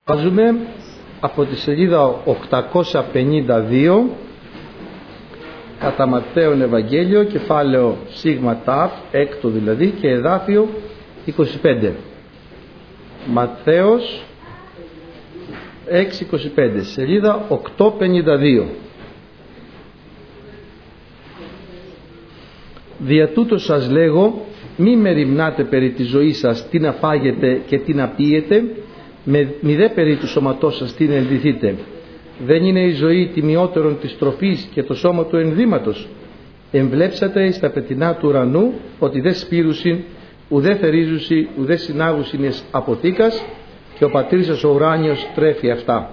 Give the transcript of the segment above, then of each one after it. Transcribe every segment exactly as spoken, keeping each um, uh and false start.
Βάζουμε από τη σελίδα οκτακόσια πενήντα δύο κατά Ματθαίον Ευαγγέλιο, κεφάλαιο σίγμα ταφ, έκτο δηλαδή, και εδάφιο είκοσι πέντε. Ματθαίος έξι είκοσι πέντε, σελίδα οκτακόσια πενήντα δύο. Δια τούτο σας λέγω, μη μεριμνάτε περί της ζωής σας τι να φάγετε και τι να πίετε, με μη δε περί του σώματός σας τι να ενδυθείτε. Δεν είναι η ζωή τιμιότερον της τροφής και το σώμα του ενδύματος? Εμβλέψατε εις τα πετεινά του ουρανού, ότι δε σπήρουσιν, ουδέ θερίζουσι, ουδέ συνάγουσιν εις αποθήκας, και ο πατήρ σας ο ουράνιος τρέφει αυτά.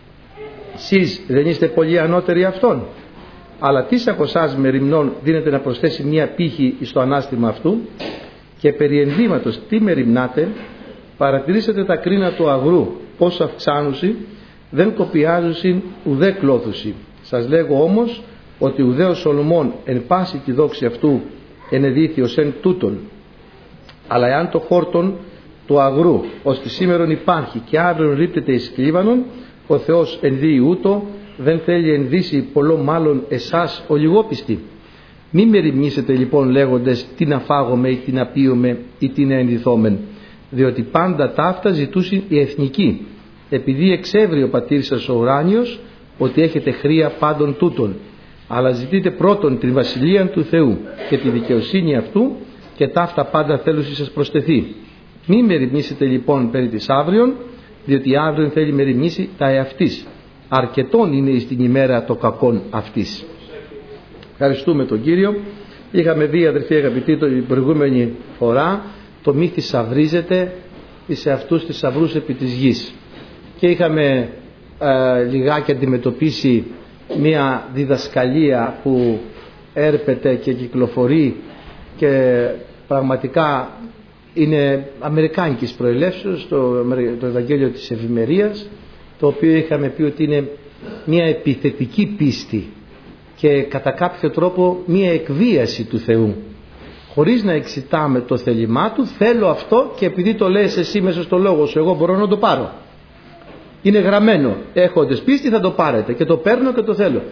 Σεις δεν είστε πολύ ανώτεροι αυτών? Αλλά τίς από εσάς μεριμνών δίνεται να προσθέσει μία πύχη στο ανάστημα αυτού? Και περί ενδύματος τι μεριμνάτε? Παρατηρήσατε τα κρίνα του αγρού, πώς αυξάνουσι, δεν κοπιάζουσιν ουδέ κλώθουσι. Σας λέγω όμως ότι ουδέ ο Σολομών εν πάση τη δόξη αυτού ενεδίθη ως εν τούτον. Αλλά εάν το χόρτον του αγρού ως τη σήμερον υπάρχει και αύριον ρίπτεται εις κλίβανον, ο Θεός ενδύει ούτω, δεν θέλει ενδύσει πολλό μάλλον εσάς ο λιγόπιστοι. Μη μεριμνήσετε λοιπόν λέγοντες τι να φάγουμε ή τι να πίουμε ή τι να ενδυθόμεν, διότι πάντα ταύτα ζητούσιν οι εθνικοί, επειδή εξεύρει ο πατήρ σας ο ουράνιος ότι έχετε χρία πάντων τούτων. Αλλά ζητείτε πρώτον την βασιλεία του Θεού και τη δικαιοσύνη αυτού, και ταύτα πάντα θέλουσι σας προσθεθεί. Μη μεριμνήσετε λοιπόν περί της αύριον, διότι αύριον θέλει μεριμνήσει τα εαυτής. Αρκετόν είναι εις την ημέρα το κακόν αυτής. Ευχαριστούμε τον Κύριο. Είχαμε δει, αδερφοί αγαπητοί, την προηγούμενη φορά το μη θησαυρίζεται εις αυτούς θησαυρούς επί της γης, και είχαμε ε, λιγάκι αντιμετωπίσει μια διδασκαλία που έρπεται και κυκλοφορεί και πραγματικά είναι αμερικάνικης προελεύσεως, το, το Ευαγγέλιο της Ευημερίας, το οποίο είχαμε πει ότι είναι μια επιθετική πίστη και κατά κάποιο τρόπο μια εκβίαση του Θεού, χωρίς να εξητάμε το θέλημά του. Θέλω αυτό και επειδή το λες εσύ μέσα στο λόγο σου, εγώ μπορώ να το πάρω. Είναι γραμμένο, έχοντες πίστη θα το πάρετε, και το παίρνω και το θέλω.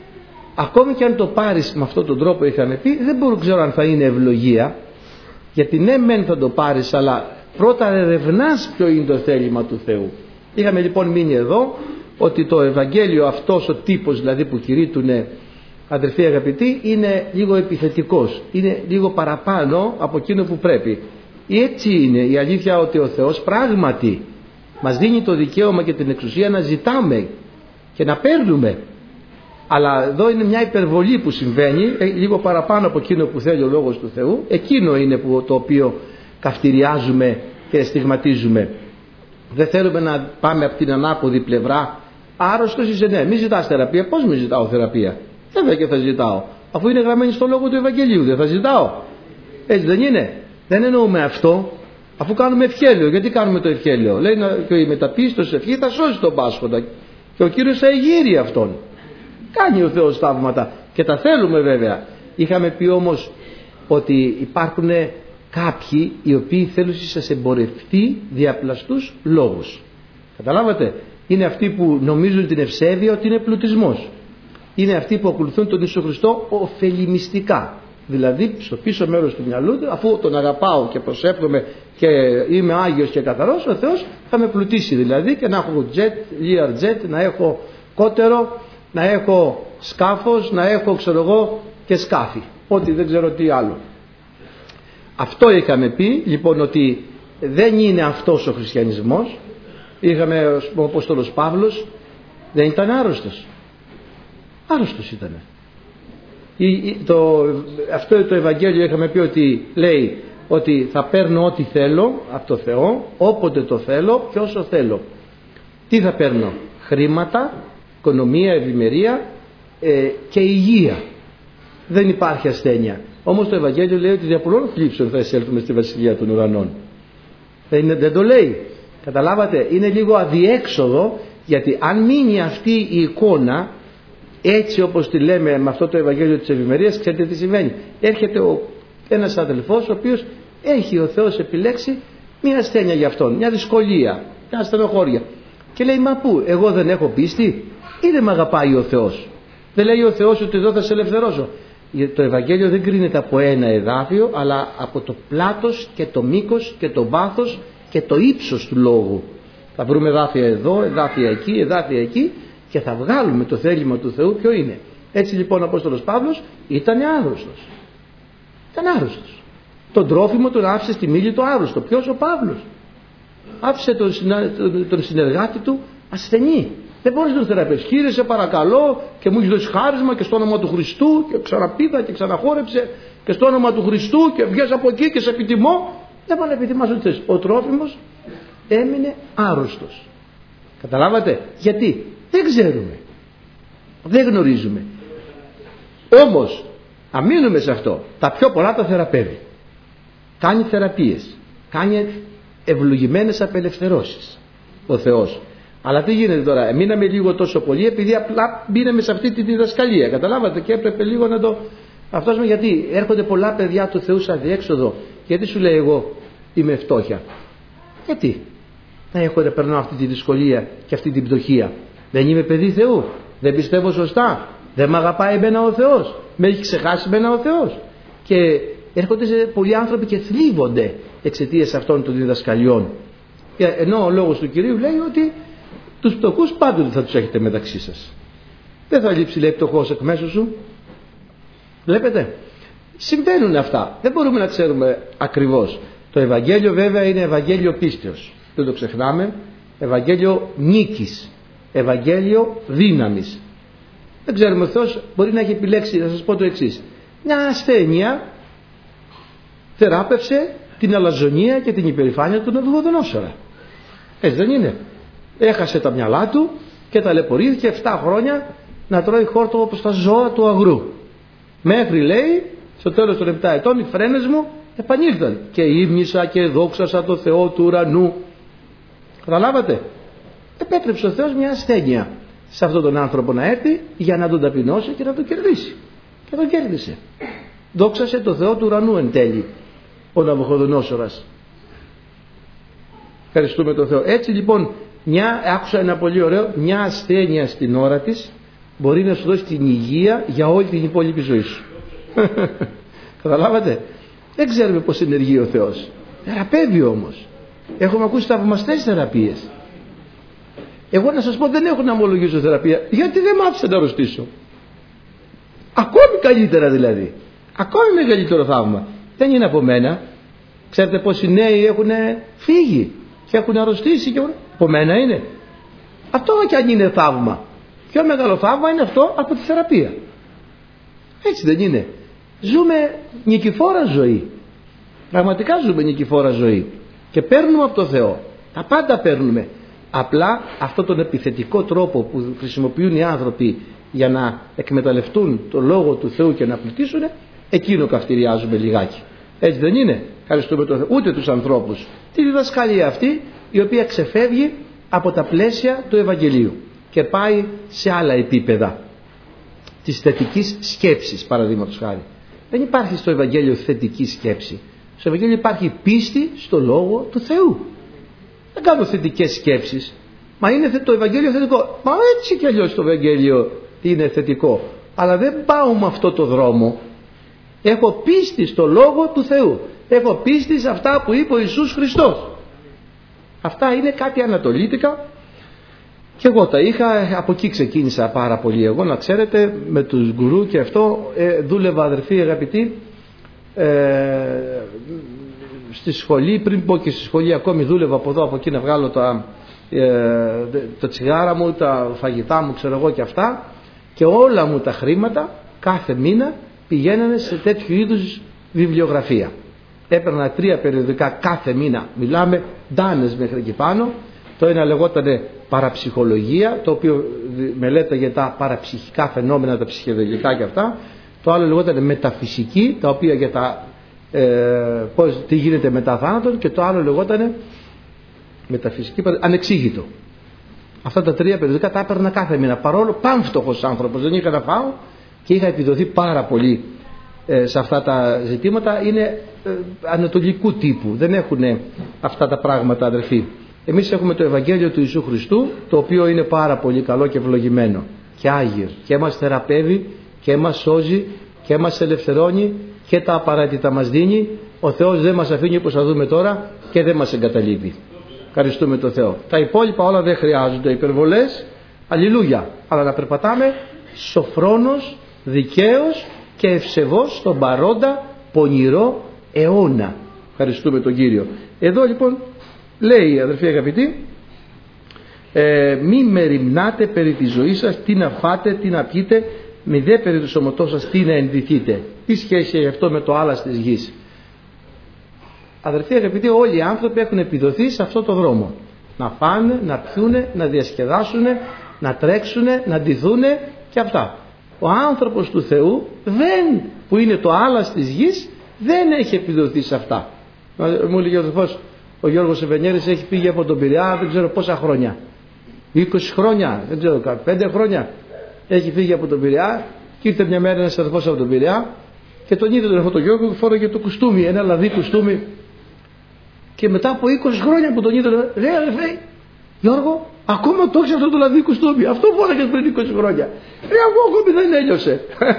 Ακόμη και αν το πάρεις με αυτόν τον τρόπο, είχαμε πει, δεν μπορώ, ξέρω αν θα είναι ευλογία, γιατί ναι μεν θα το πάρεις, αλλά πρώτα ερευνάς ποιο είναι το θέλημα του Θεού. Είχαμε λοιπόν μείνει εδώ ότι το Ευαγγέλιο, αυτός ο τύπος δηλαδή που κηρύττουνε, αδερφοί αγαπητοί, είναι λίγο επιθετικός, είναι λίγο παραπάνω από εκείνο που πρέπει. Έτσι είναι η αλήθεια, ότι ο Θεός πράγματι μας δίνει το δικαίωμα και την εξουσία να ζητάμε και να παίρνουμε, αλλά εδώ είναι μια υπερβολή που συμβαίνει, λίγο παραπάνω από εκείνο που θέλει ο Λόγος του Θεού. Εκείνο είναι που, το οποίο καυτηριάζουμε και στιγματίζουμε. Δεν θέλουμε να πάμε από την ανάποδη πλευρά. Άρρωστος είσαι, ναι, μη ζητάς θεραπεία. Πώς μη ζητάω θεραπεία? Βέβαια και θα ζητάω, αφού είναι γραμμένη στο λόγο του Ευαγγελίου. Δεν θα ζητάω? Έτσι δεν είναι? Δεν εννοούμε αυτό. Αφού κάνουμε ευχέλιο, γιατί κάνουμε το ευχέλιο? Λέει και η μεταπίστωση ευχή θα σώσει τον πάσχοντα, και ο Κύριος θα εγείρει αυτόν. Κάνει ο Θεός θαύματα και τα θέλουμε βέβαια. Είχαμε πει όμως ότι υπάρχουν κάποιοι οι οποίοι θέλουν να σας εμπορευτεί διαπλαστούς λόγους. Καταλάβατε? Είναι αυτοί που νομίζουν την ευσέβεια ότι είναι πλουτισμός. Είναι αυτοί που ακολουθούν τον Ιησού Χριστό ωφελημιστικά. Δηλαδή στο πίσω μέρος του μυαλού του, αφού τον αγαπάω και προσεύχομαι και είμαι άγιος και καθαρός, ο Θεός θα με πλουτίσει δηλαδή, και να έχω jet, Learjet, να έχω κότερο, να έχω σκάφος, να έχω ξέρω εγώ και σκάφη, ό,τι δεν ξέρω τι άλλο. Αυτό είχαμε πει λοιπόν, ότι δεν είναι αυτός ο χριστιανισμός. Είχαμε ο Απόστολος Παύλος, δεν ήταν άρρωστος? Άρρωστος ήταν. Το, αυτό το Ευαγγέλιο είχαμε πει ότι λέει ότι θα παίρνω ό,τι θέλω από το Θεό, όποτε το θέλω και όσο θέλω. Τι θα παίρνω? Χρήματα, οικονομία, ευημερία ε, και υγεία. Δεν υπάρχει ασθένεια. Όμως το Ευαγγέλιο λέει ότι δια πολλών θλίψεων θα εισέλθουμε στη βασιλεία των ουρανών. Δεν, είναι, δεν το λέει. Καταλάβατε? Είναι λίγο αδιέξοδο, γιατί αν μείνει αυτή η εικόνα έτσι όπως τη λέμε με αυτό το Ευαγγέλιο της ευημερίας, ξέρετε τι συμβαίνει? Έρχεται ο, ένας αδελφός ο οποίος έχει ο Θεός επιλέξει μια ασθένεια για αυτόν, μια δυσκολία, μια στενοχώρια. Και λέει, μα πού, εγώ δεν έχω πίστη ή δεν με αγαπάει ο Θεός? Δεν λέει ο Θεός ότι εδώ θα σε ελευθερώσω? Το Ευαγγέλιο δεν κρίνεται από ένα εδάφιο, αλλά από το πλάτος και το μήκος και το βάθος και το ύψος του λόγου. Θα βρούμε εδάφια εδώ, εδάφια εκεί, εδάφια εκεί και θα βγάλουμε το θέλημα του Θεού ποιο είναι. Έτσι λοιπόν ο Απόστολος Παύλος ήταν άρρωστος. Ήταν άρρωστος. Τον τρόφιμο τον άφησε στη μήλη το άρρωστο. Ποιος? Ο Παύλος. Άφησε τον, τον, τον συνεργάτη του ασθενή. Δεν μπορείς να τον θεραπεύσεις. Κύριε, σε παρακαλώ, και μου έχει δώσει χάρισμα και στο όνομα του Χριστού, και ξαναπήδα και ξαναχόρεψε και στο όνομα του Χριστού και βγες από εκεί και σε επιτιμώ. Δεν μπορεί να επιτιμάς ό,τι θες. Ο τρόφιμος έμεινε άρρωστος. Καταλάβατε? Γιατί? Δεν ξέρουμε. Δεν γνωρίζουμε. Όμως, αν μείνουμε σε αυτό, τα πιο πολλά τα θεραπεύει. Κάνει θεραπείες. Κάνει ευλογημένες απελευθερώσεις ο Θεός. Αλλά τι γίνεται τώρα? Μείναμε λίγο τόσο πολύ επειδή απλά μπήναμε σε αυτή τη διδασκαλία. Καταλάβατε? Και έπρεπε λίγο να το αυτόσουμε. Γιατί έρχονται πολλά παιδιά του Θεού σαν διέξοδο. Γιατί σου λέει εγώ είμαι φτώχεια? Γιατί να έχω να περνάω αυτή τη δυσκολία και αυτή την πτωχία? Δεν είμαι παιδί Θεού? Δεν πιστεύω σωστά? Δεν με αγαπάει εμένα ο Θεός? Με έχει ξεχάσει εμένα ο Θεός? Και έρχονται σε πολλοί άνθρωποι και θλίβονται εξαιτίας αυτών των διδασκαλιών. Ενώ ο λόγος του Κυρίου λέει ότι τους φτωχούς πάντοτε θα τους έχετε μεταξύ σας. Δεν θα λείψει, λέει, φτωχός εκ μέσω σου. Βλέπετε? Συμβαίνουν αυτά. Δεν μπορούμε να ξέρουμε ακριβώς. Το Ευαγγέλιο βέβαια είναι Ευαγγέλιο πίστεως. Δεν το ξεχνάμε. Ευαγγέλιο νίκης. Ευαγγέλιο δύναμης. Δεν ξέρουμε, ο Θεός μπορεί να έχει επιλέξει, να σας πω το εξής. Μια ασθένεια θεράπευσε την αλαζονία και την υπερηφάνεια του Ναβουχοδονόσορα. Έτσι δεν είναι? Έχασε τα μυαλά του και ταλαιπωρήθηκε εφτά χρόνια να τρώει χόρτο όπως τα ζώα του αγρού. Μέχρι, λέει, στο τέλος των επτά ετών οι φρένες μου επανήλθαν και ύμνησα και δόξασα το Θεό του ουρανού. Καταλάβατε? Επέτρεψε ο Θεός μια ασθένεια σε αυτόν τον άνθρωπο να έρθει για να τον ταπεινώσει και να τον κερδίσει. Και τον κέρδισε. Δόξασε το Θεό του ουρανού εν τέλει ο Ναβουχοδονόσορας. Ευχαριστούμε τον Θεό. Έτσι λοιπόν, μια, άκουσα ένα πολύ ωραίο, μια ασθένεια στην ώρα της μπορεί να σου δώσει την υγεία για όλη την υπόλοιπη ζωή σου. Καταλάβατε? Δεν ξέρουμε πώς ενεργεί ο Θεός. Θεραπεύει όμως. Έχουμε ακούσει θαυμαστές θεραπείες. Εγώ να σας πω, δεν έχω να ομολογήσω θεραπεία, γιατί δεν μ' άφησε να αρρωστήσω. Ακόμη καλύτερα δηλαδή. Ακόμη μεγαλύτερο θαύμα. Δεν είναι από μένα. Ξέρετε πόσοι νέοι έχουν φύγει και έχουν αρρωστήσει και από μένα είναι. Αυτό και αν είναι θαύμα. Πιο μεγάλο θαύμα είναι αυτό από τη θεραπεία. Έτσι δεν είναι? Ζούμε νικηφόρα ζωή. Πραγματικά ζούμε νικηφόρα ζωή. Και παίρνουμε από το Θεό. Τα πάντα παίρνουμε. Απλά αυτό τον επιθετικό τρόπο που χρησιμοποιούν οι άνθρωποι για να εκμεταλλευτούν το λόγο του Θεού και να πλουτίσουν, εκείνο καυτηριάζουμε λιγάκι. Έτσι δεν είναι? Ευχαριστούμε τον Θεό. Ούτε τους ανθρώπους. Τη διδασκαλία αυτή η οποία ξεφεύγει από τα πλαίσια του Ευαγγελίου και πάει σε άλλα επίπεδα της θετικής σκέψης, παραδείγματος χάρη. Δεν υπάρχει στο Ευαγγέλιο θετική σκέψη. Στο Ευαγγέλιο υπάρχει πίστη στο λόγο του Θεού. Δεν κάνω θετικές σκέψεις. Μα είναι το Ευαγγέλιο θετικό. Μα έτσι κι αλλιώς το Ευαγγέλιο είναι θετικό. Αλλά δεν πάω με αυτό το δρόμο. Έχω πίστη στο λόγο του Θεού. Έχω πίστη σε αυτά που είπε ο Ιησούς Χριστός. Αυτά είναι κάτι ανατολίτικα. Και εγώ τα είχα, από εκεί ξεκίνησα πάρα πολύ εγώ, να ξέρετε, με τους γκουρού και αυτό. Ε, δούλευα, αδερφοί αγαπητοί, ε, στη σχολή, πριν πω και στη σχολή ακόμη δούλευα από εδώ από εκεί να βγάλω τα, ε, τα τσιγάρα μου, τα φαγητά μου, ξέρω εγώ και αυτά, και όλα μου τα χρήματα κάθε μήνα πηγαίνανε σε τέτοιου είδους βιβλιογραφία. Έπαιρνα τρία περιοδικά κάθε μήνα, μιλάμε ντάνες μέχρι εκεί πάνω. Το ένα λεγότανε παραψυχολογία, το οποίο μελέταγε τα παραψυχικά φαινόμενα, τα ψυχεδελικά και αυτά. Το άλλο λεγότανε μεταφυσική, τα οποία για τα ε, πώς, τι γίνεται μετά θάνατον, και το άλλο λεγότανε μεταφυσική, ανεξήγητο. Αυτά τα τρία περιοδικά τα έπαιρνα κάθε μήνα, παρόλο πάμφτωχος άνθρωπος, δεν είχα να φάω και είχα επιδοθεί πάρα πολύ ε, σε αυτά τα ζητήματα. Είναι ε, ανατολικού τύπου, δεν έχουν αυτά τα πράγματα, αδερφοί. Εμείς έχουμε το Ευαγγέλιο του Ιησού Χριστού, το οποίο είναι πάρα πολύ καλό και ευλογημένο και άγιο και μας θεραπεύει και μας σώζει και μας ελευθερώνει και τα απαραίτητα μας δίνει. Ο Θεός δεν μας αφήνει όπως θα δούμε τώρα και δεν μας εγκαταλείπει. Ευχαριστούμε τον Θεό. Τα υπόλοιπα όλα δεν χρειάζονται υπερβολές, αλληλούια, αλλά να περπατάμε σοφρόνος, δικαίος και ευσεβώς στον παρόντα πονηρό αιώνα. Ευχαριστούμε τον Κύριο. Εδώ λοιπόν λέει, αδερφοί αγαπητοί, ε, μη μεριμνάτε περί της ζωής σας, τι να φάτε, τι να πιείτε, μη δε περί του σώματός σας, τι να ενδυθείτε. Τι σχέση έχει αυτό με το άλας της γης? Αδερφοί αγαπητοί, όλοι οι άνθρωποι έχουν επιδοθεί σε αυτό το δρόμο. Να φάνε, να πιούνε, να διασκεδάσουν, να τρέξουν, να ντυθούν και αυτά. Ο άνθρωπος του Θεού δεν, που είναι το άλας της γης, δεν έχει επιδοθεί σε αυτά. Μου λέει ο αδερφός, ο Γιώργος Ευενιέρης έχει φύγει από τον Πειραιά δεν ξέρω πόσα χρόνια. είκοσι χρόνια, δεν ξέρω, πέντε χρόνια έχει φύγει από τον Πειραιά και ήρθε μια μέρα ένας αδερφός από τον Πειραιά και τον είδε τον αδερφό τον Γιώργο και φόραγε το κουστούμι, ένα λαδί κουστούμι. Και μετά από είκοσι χρόνια που τον είδε, λέει αδερφέ, Γιώργο, ακόμα το έχεις αυτό το λαδί κουστούμι. Αυτό φόραγες πριν είκοσι χρόνια. Λέει, εγώ ακόμη δεν έλειωσε.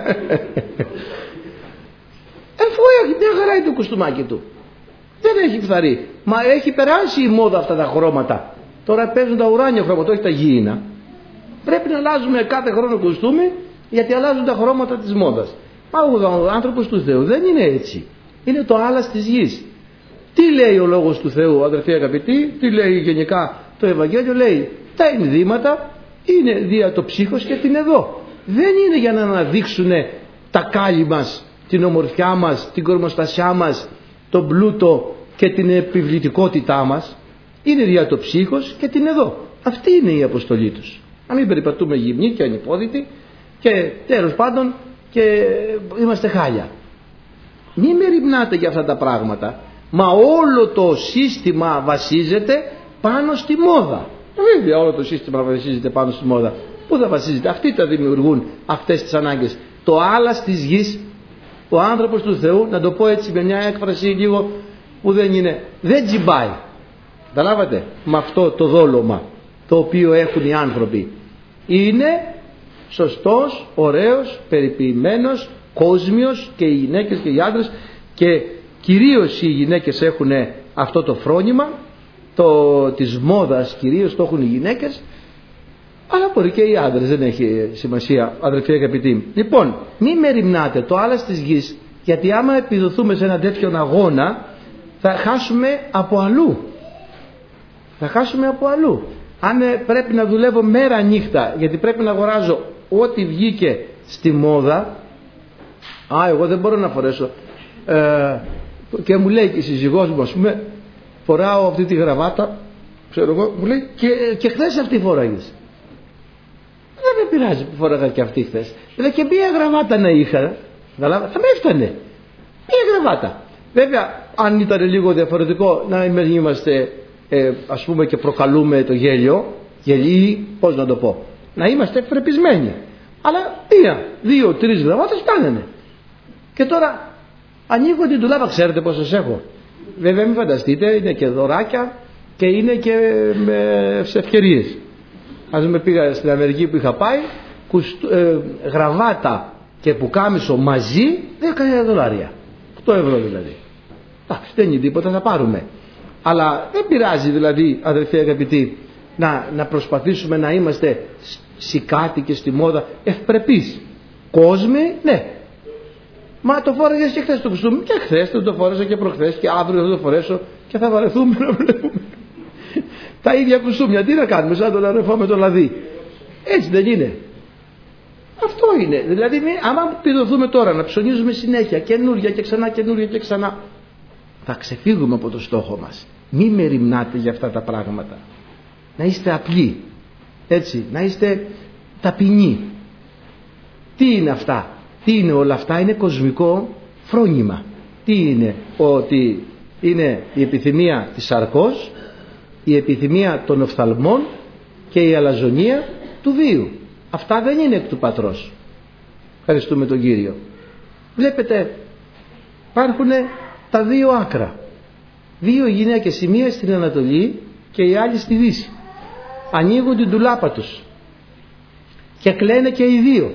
Εφού έχει μια χαρά είναι το κουστούμάκι του. Δεν έχει φθαρεί. Μα έχει περάσει η μόδα αυτά τα χρώματα. Τώρα παίζουν τα ουράνια χρώματα, όχι τα γήινα. Πρέπει να αλλάζουμε κάθε χρόνο κουστούμι, γιατί αλλάζουν τα χρώματα της μόδας. Μα ο άνθρωπος του Θεού δεν είναι έτσι. Είναι το άλας της γης. Τι λέει ο λόγος του Θεού, αδερφοί αγαπητοί, τι λέει γενικά το Ευαγγέλιο? Λέει τα ενδύματα είναι δια το ψύχος και την εδώ. Δεν είναι για να αναδείξουν τα κάλλη μας, την ομορφιά μας, την κορμοστασιά μας, τον πλούτο και την επιβλητικότητά μας. Είναι δια το ψύχος και την εδώ. Αυτή είναι η αποστολή τους. Να μην περιπατούμε γυμνοί και ανυπόδητοι και τέλος πάντων και είμαστε χάλια. Μην μεριμνάτε για αυτά τα πράγματα. Μα όλο το σύστημα βασίζεται πάνω στη μόδα. Βέβαια όλο το σύστημα βασίζεται πάνω στη μόδα. Πού θα βασίζεται? Αυτοί τα δημιουργούν αυτές τις ανάγκες. Το άλας της γης, ο άνθρωπος του Θεού, να το πω έτσι με μια έκφραση λίγο που δεν είναι, δεν τζιμπάει. Καταλάβατε? Με αυτό το δόλωμα το οποίο έχουν οι άνθρωποι. Είναι σωστός, ωραίος, περιποιημένος, κόσμιος και οι γυναίκες και οι άντρες, και κυρίως οι γυναίκες έχουν αυτό το φρόνημα το, της μόδας, κυρίως το έχουν οι γυναίκες, αλλά μπορεί και οι άντρες, δεν έχει σημασία, αδερφοί αγαπητοί. Λοιπόν, μη μεριμνάτε το άλας της γης, γιατί άμα επιδοθούμε σε έναν τέτοιον αγώνα θα χάσουμε από αλλού. Θα χάσουμε από αλλού. Αν πρέπει να δουλεύω μέρα νύχτα, γιατί πρέπει να αγοράζω ό,τι βγήκε στη μόδα, α, εγώ δεν μπορώ να φορέσω, ε, και μου λέει και η σύζυγός μου, ας πούμε, φοράω αυτή τη γραβάτα, ξέρω εγώ, μου λέει, και, και χθες αυτή φοράγες. Δεν με πειράζει που φόραγα και αυτή χθες. Δηλαδή και μία γραβάτα να είχα, θα με έφτανε. Μία γραβάτα. Βέβαια, αν ήταν λίγο διαφορετικό, να μην είμαστε, ε, ας πούμε, και προκαλούμε το γέλιο, γελί, πώς να το πω, να είμαστε φρεπισμένοι. Αλλά μία, δύο, τρεις γραβάτες φτάνανε. Και τώρα ανοίγω την ντουλάπα, ξέρετε πόσες έχω? Βέβαια μην φανταστείτε, είναι και δωράκια και είναι και σε ευκαιρίες. Ας με πήγα στην Αμερική που είχα πάει, κουστ, ε, γραβάτα και πουκάμισο μαζί δέκα δολάρια, οκτώ ευρώ δηλαδή. Εντάξει, δεν είναι τίποτα, θα πάρουμε. Αλλά δεν πειράζει δηλαδή, αδερφοί αγαπητοί, να, να προσπαθήσουμε να είμαστε σικάτοι στη μόδα, ευπρεπείς. Κόσμοι, ναι. Μα το φόρεγες και χθες το κουστούμι, και χθες το φόρεσα και προχθές και αύριο θα το φορέσω και θα βαρεθούμε να βλέπουμε τα ίδια κουστούμια. Τι να κάνουμε, σαν τον αρεφό με το λαδί? Έτσι δεν είναι? Αυτό είναι. Δηλαδή άμα πηδωθούμε τώρα να ψωνίζουμε συνέχεια καινούρια και ξανά καινούρια και ξανά, θα ξεφύγουμε από το στόχο μας. Μη μεριμνάτε για αυτά τα πράγματα. Να είστε απλοί, έτσι, να είστε ταπεινοί. Τι είναι αυτά? Τι είναι όλα αυτά? Είναι κοσμικό φρόνημα. Τι είναι? Ότι είναι η επιθυμία της σαρκός, η επιθυμία των οφθαλμών και η αλαζονία του βίου. Αυτά δεν είναι εκ του πατρός. Ευχαριστούμε τον Κύριο. Βλέπετε, υπάρχουν τα δύο άκρα. Δύο γυναίκες, η μία στην Ανατολή και οι άλλοι στη Δύση. Ανοίγουν την ντουλάπα τους και κλαίνε και οι δύο.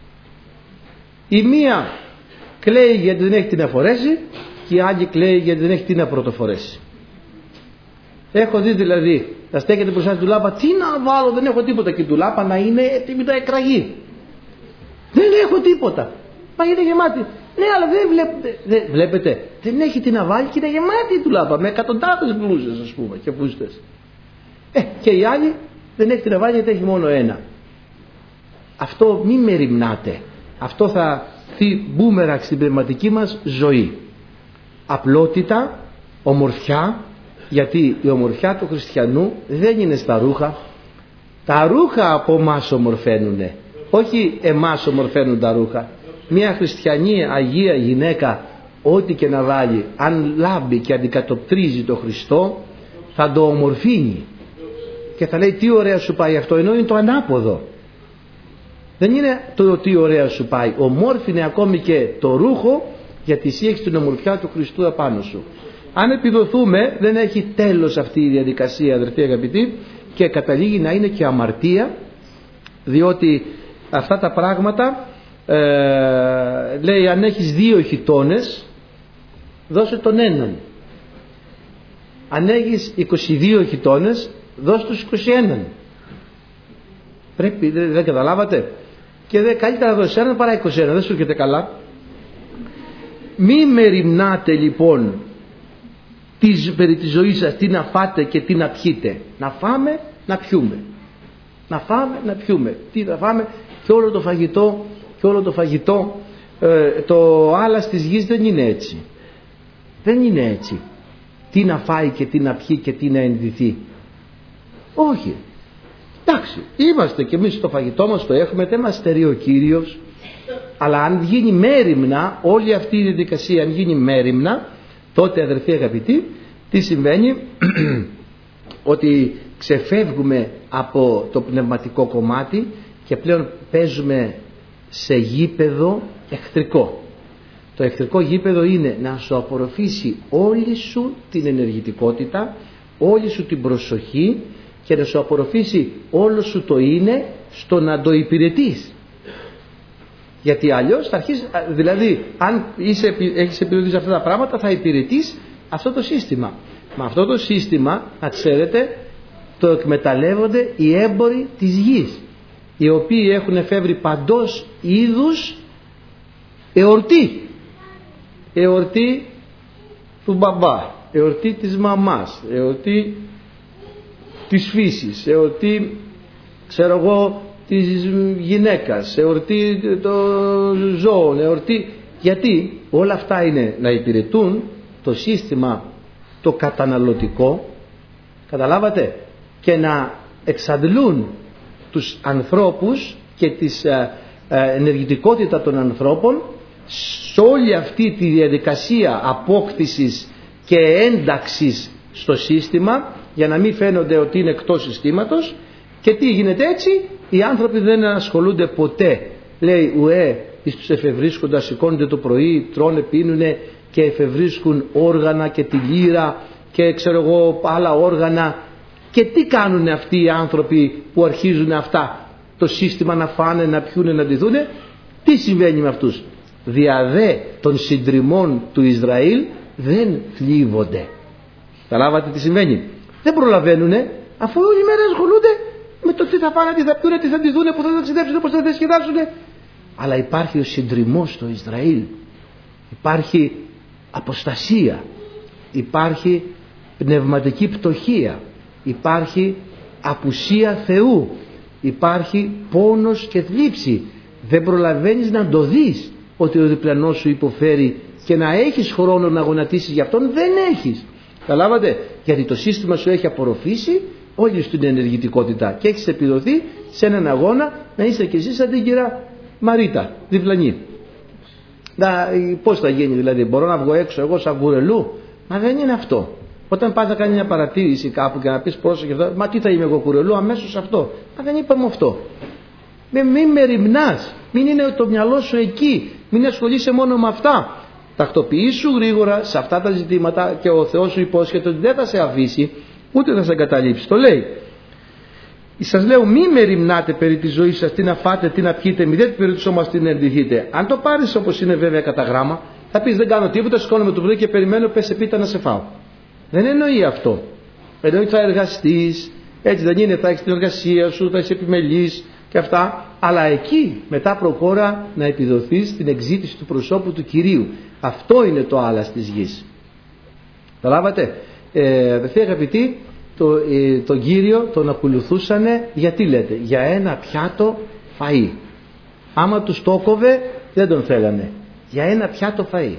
Η μία κλαίει γιατί δεν έχει τι να φορέσει και η άλλη κλαίει γιατί δεν έχει τι να πρωτοφορέσει. Έχω δει δηλαδή να στέκεται μπροστά στην ντουλάπα, τι να βάλω, δεν έχω τίποτα, και η ντουλάπα να είναι έτοιμη να εκραγεί. Δεν έχω τίποτα. Μα είναι γεμάτη. Ναι, αλλά δεν βλέπετε. Δεν, βλέπετε, δεν έχει τι να βάλει και είναι γεμάτη η ντουλάπα με εκατοντάδες μπλούζες, ας πούμε, και φούστες. Ε, και η άλλη δεν έχει τι να βάλει γιατί έχει μόνο ένα. Αυτό μη μεριμνάτε. Αυτό θα θεί μπούμεραξ στην πνευματική μας ζωή. Απλότητα, ομορφιά, γιατί η ομορφιά του χριστιανού δεν είναι στα ρούχα. Τα ρούχα από εμάς ομορφαίνουνε, όχι εμάς ομορφαίνουν τα ρούχα. Μια χριστιανή αγία γυναίκα, ό,τι και να βάλει, αν λάμπει και αντικατοπτρίζει το Χριστό, θα το ομορφύνει και θα λέει τι ωραία σου πάει αυτό, ενώ είναι το ανάποδο. Δεν είναι το τι ωραία σου πάει, ομόρφινε ακόμη και το ρούχο, γιατί εσύ έχεις την ομορφιά του Χριστού απάνω σου. Αν επιδοθούμε, δεν έχει τέλος αυτή η διαδικασία, αδερφοί αγαπητοί, και καταλήγει να είναι και αμαρτία, διότι αυτά τα πράγματα ε, λέει, αν έχεις δύο χιτώνες δώσε τον έναν, αν έχεις είκοσι δύο χιτώνες δώσε τους είκοσι ένα. Πρέπει, δεν, δεν καταλάβατε, και δεν, καλύτερα να δώσεις έναν παρά είκοσι ένα, δεν σου έρχεται καλά. Μη μεριμνάτε λοιπόν της, περί της ζωής σας, τι να φάτε και τι να πιείτε. Να φάμε, να πιούμε. Να φάμε, να πιούμε. Τι να φάμε, και όλο το φαγητό, και όλο το φαγητό, ε, το άλλας της γης δεν είναι έτσι. Δεν είναι έτσι. Τι να φάει και τι να πιει και τι να ενδυθεί. Όχι. Εντάξει, είμαστε κι εμείς στο φαγητό μας, το έχουμε, δεν μας στερεί ο Κύριος. Αλλά αν γίνει μέριμνα, όλη αυτή η διαδικασία, αν γίνει μέριμνα, τότε αδερφοί αγαπητοί, τι συμβαίνει? Ότι ξεφεύγουμε από το πνευματικό κομμάτι και πλέον παίζουμε σε γήπεδο εχθρικό. Το εχθρικό γήπεδο είναι να σου απορροφήσει όλη σου την ενεργητικότητα, όλη σου την προσοχή και να σου απορροφήσει όλο σου το είναι στο να το υπηρετείς. Γιατί αλλιώς θα αρχίσει, δηλαδή αν είσαι, έχεις επιδοτήσει αυτά τα πράγματα, θα υπηρετείς αυτό το σύστημα. Με αυτό το σύστημα, να ξέρετε, το εκμεταλλεύονται οι έμποροι της γης, οι οποίοι έχουν εφεύρει παντός είδους εορτή. Εορτή του μπαμπά, εορτή της μαμάς, εορτή της φύσης, εορτή, ξέρω εγώ, της γυναίκας, εορτή των ζώων, εορτή. Γιατί όλα αυτά είναι να υπηρετούν το σύστημα το καταναλωτικό, καταλάβατε, και να εξαντλούν τους ανθρώπους και της ε, ε, ενεργητικότητα των ανθρώπων σε όλη αυτή τη διαδικασία απόκτησης και ένταξης στο σύστημα, για να μην φαίνονται ότι είναι εκτός συστήματος. Και τι γίνεται έτσι? Οι άνθρωποι δεν ασχολούνται ποτέ, λέει ουέ, εις τους εφευρίσκοντας, σηκώνονται το πρωί, τρώνε, πίνουνε και εφευρίσκουν όργανα και τη λύρα και ξέρω εγώ άλλα όργανα. Και τι κάνουν αυτοί οι άνθρωποι που αρχίζουν αυτά το σύστημα να φάνε, να πιούνε, να ντυθούνε? Τι συμβαίνει με αυτούς? Διαδέ των συντριμμών του Ισραήλ δεν θλίβονται. Καταλάβατε τι συμβαίνει? Δεν προλαβαίνουνε, αφού όλη μέρα ασχολούνται με το τι θα φάνε, τι θα πιούνε, τι θα ντυθούνε, που θα ταξιδέψουν, πώς θα διασκεδάσουν. Αλλά υπάρχει ο συντριμμός στο Ισραήλ, υπάρχει αποστασία, υπάρχει πνευματική πτωχία, υπάρχει απουσία Θεού, υπάρχει πόνος και θλίψη. Δεν προλαβαίνεις να το δεις ότι ο διπλανός σου υποφέρει και να έχεις χρόνο να γονατίσεις για αυτόν. Δεν έχεις. Καταλάβατε? Γιατί το σύστημα σου έχει απορροφήσει όλη στην ενεργητικότητα και έχεις επιδοθεί σε έναν αγώνα να είσαι κι εσύ σαν την κυρία Μαρίτα, διπλανή. Να, πώς θα γίνει δηλαδή? Μπορώ να βγω έξω εγώ σαν κουρελού? Μα δεν είναι αυτό. Όταν πας να κάνει μια παρατήρηση κάπου και να πεις πρόσεχε αυτό, μα τι θα είμαι εγώ κουρελού? Αμέσως αυτό. Μα δεν είπαμε αυτό. Μην, μην μεριμνάς, μην είναι το μυαλό σου εκεί, μην ασχολείσαι μόνο με αυτά. Τακτοποιήσου γρήγορα σε αυτά τα ζητήματα και ο Θεός σου υπόσχεται ότι δεν θα σε αφήσει ούτε θα σε εγκαταλείψει. Το λέει. Σας λέω μη μεριμνάτε περί της ζωής σας, τι να φάτε, τι να πιείτε, μη δεν περί του σώματος τι να ενδυθείτε. Αν το πάρεις όπως είναι βέβαια κατά γράμμα, θα πεις δεν κάνω τίποτα, σηκώνομαι το πρωί και περιμένω πες σε πίτα να σε φάω. Δεν εννοεί αυτό. Εννοεί ότι θα εργαστείς, έτσι δεν είναι, θα έχεις την εργασία σου, θα είσαι επιμελής και αυτά. Αλλά εκεί μετά προχώρα να επιδοθείς στην εξήτηση του προσώπου του Κυρίου. Αυτό είναι το άλας της γης. Τα λάβατε. Ε, αδελφοί αγαπητοί, το, ε, τον Κύριο τον ακολουθούσανε γιατί λέτε, για ένα πιάτο φαΐ. Άμα τους το κόβε δεν τον θέλανε, για ένα πιάτο φαΐ.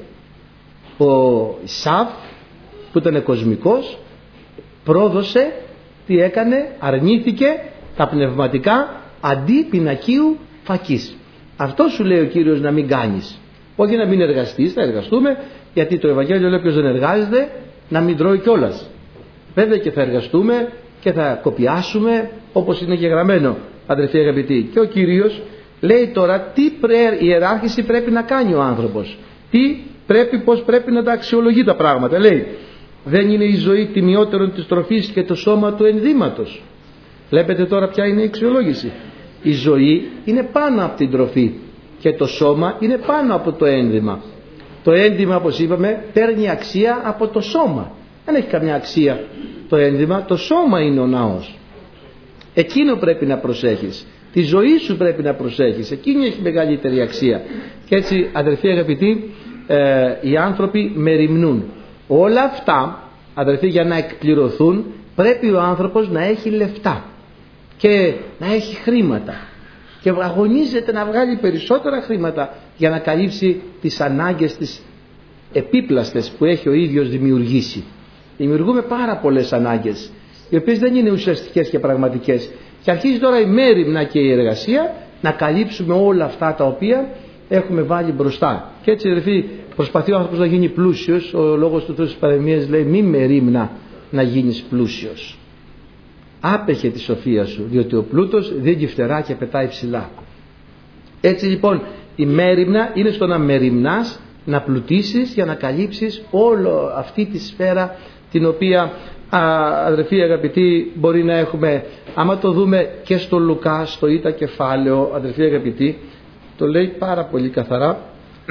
Ο Ισαύ που ήταν κοσμικός πρόδωσε, τι έκανε, αρνήθηκε τα πνευματικά αντί πινακίου φακής. Αυτό σου λέει ο Κύριος να μην κάνεις. Όχι να μην εργαστείς, θα εργαστούμε, γιατί το Ευαγγέλιο λέει ποιος δεν εργάζεται να μην τρώει κιόλας. Βέβαια και θα εργαστούμε και θα κοπιάσουμε όπως είναι και γραμμένο, αδερφοί αγαπητοί. Και ο Κύριος λέει τώρα τι πρέ, ιεράρχηση πρέπει να κάνει ο άνθρωπος, τι πρέπει, πώς πρέπει να τα αξιολογεί τα πράγματα. Λέει δεν είναι η ζωή τιμιότερον της τροφής και το σώμα του ενδύματος. Βλέπετε τώρα ποια είναι η αξιολόγηση. Η ζωή είναι πάνω από την τροφή και το σώμα είναι πάνω από το ένδυμα. Το ένδυμα, όπως είπαμε, παίρνει αξία από το σώμα. Δεν έχει καμιά αξία το ένδυμα, το σώμα είναι ο ναός. Εκείνο πρέπει να προσέχεις. Τη ζωή σου πρέπει να προσέχεις. Εκείνη έχει μεγαλύτερη αξία. Και έτσι, αδερφοί αγαπητοί, ε, οι άνθρωποι μεριμνούν. Όλα αυτά, αδερφοί, για να εκπληρωθούν πρέπει ο άνθρωπος να έχει λεφτά και να έχει χρήματα και αγωνίζεται να βγάλει περισσότερα χρήματα για να καλύψει τις ανάγκες τις επίπλαστες που έχει ο ίδιος δημιουργήσει. Δημιουργούμε πάρα πολλές ανάγκες οι οποίες δεν είναι ουσιαστικές και πραγματικές και αρχίζει τώρα η μέριμνα και η εργασία να καλύψουμε όλα αυτά τα οποία έχουμε βάλει μπροστά. Και έτσι, αδερφοί, προσπαθεί ο άνθρωπος να γίνει πλούσιος. Ο λόγος του Θεού στις παροιμίες λέει μη μερίμνα να γίνεις πλούσιος. Άπεχε τη σοφία σου, διότι ο πλούτος δίνει φτερά και πετάει ψηλά. Έτσι λοιπόν η μέριμνα είναι στο να μεριμνάς, να πλουτίσεις για να καλύψεις όλο αυτή τη σφαίρα την οποία, α, αδερφοί αγαπητοί, μπορεί να έχουμε. Άμα το δούμε και στο Λουκά, στο Ήτα κεφάλαιο, αδερφοί αγαπητοί, το λέει πάρα πολύ καθαρά.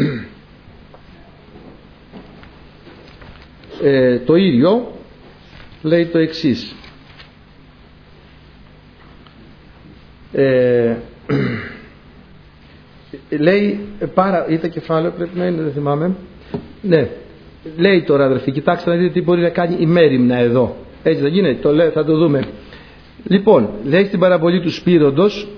Ε, το ίδιο λέει το εξής. Ε, λέει πάρα, Ήτα κεφάλαιο πρέπει να είναι, δεν θυμάμαι. Ναι, λέει τώρα, αδερφοί, κοιτάξτε να δείτε τι μπορεί να κάνει η μέριμνα εδώ. Έτσι δεν γίνεται, το λέει, θα το δούμε. Λοιπόν, λέει στην παραβολή του Σπύροντος,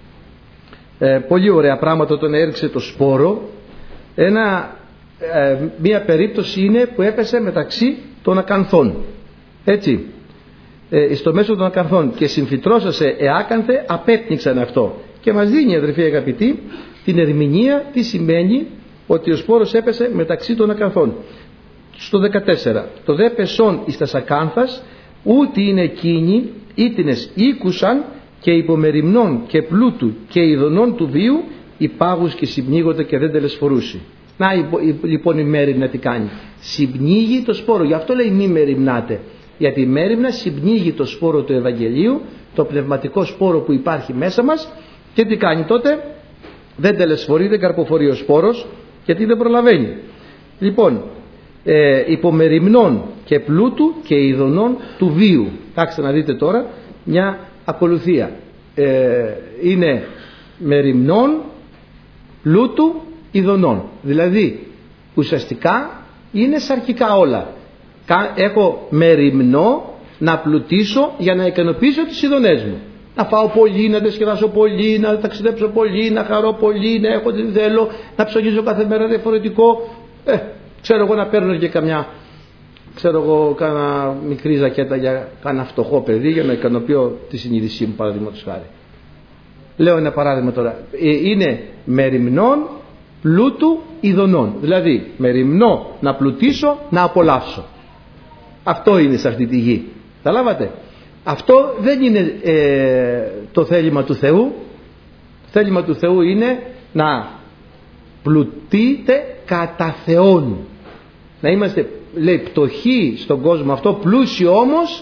ε, πολύ ωραία πράγματα όταν έριξε το σπόρο. Ένα, ε, μία περίπτωση είναι που έπεσε μεταξύ των ακανθών, έτσι, ε, στο μέσο των ακανθών, και συμφυτρώσασε εάκανθε, απέπνιξαν αυτό. Και μας δίνει, αδερφοί αγαπητοί, την ερμηνεία τι σημαίνει ότι ο σπόρος έπεσε μεταξύ των ακανθών. Στο δεκατέσσερα, το δε πεσόν εις τας ακάνθας, ούτε είναι εκείνοι ήτινες ήκουσαν και υπομεριμνών και πλούτου και ειδονών του βίου υπάγους και συμπνίγονται και δεν τελεσφορούσι. Να λοιπόν η μέριμνα τι κάνει, συμπνίγει το σπόρο. Γι' αυτό λέει μη μεριμνάτε, γιατί η μέριμνα συμπνίγει το σπόρο του Ευαγγελίου, το πνευματικό σπόρο που υπάρχει μέσα μας, και τι κάνει τότε, δεν τελεσφορεί, δεν καρποφορεί ο σπόρος, γιατί δεν προλαβαίνει. Λοιπόν, ε, υπομεριμνών και πλούτου και ειδονών του βίου. Κοιτάξτε να δείτε τώρα μια ακολουθία. Ε, είναι μεριμνών, πλούτου, ειδονών. Δηλαδή ουσιαστικά είναι σαρκικά όλα. Έχω μεριμνώ να πλουτίσω για να ικανοποιήσω τις ειδονές μου. Να φάω πολύ, να διασκεδάσω πολύ, να ταξιδέψω πολύ, να χαρώ πολύ, να έχω τι θέλω, να ψωνίζω κάθε μέρα διαφορετικό. Ε, ξέρω εγώ να παίρνω και καμιά, ξέρω εγώ, κάνα μικρή ζακέτα για κάνα φτωχό παιδί για να ικανοποιώ τη συνείδησή μου, παραδείγματος χάρη. Λέω ένα παράδειγμα τώρα. Είναι μεριμνών, πλούτου, ειδονών. Δηλαδή μεριμνώ να πλουτίσω, να απολαύσω. Αυτό είναι σε αυτή τη γη. Τα λάβατε. Αυτό δεν είναι ε, το θέλημα του Θεού. Το θέλημα του Θεού είναι να πλουτείτε κατά Θεόν. Να είμαστε, λέει, πτωχοί στον κόσμο αυτό, πλούσιοι όμως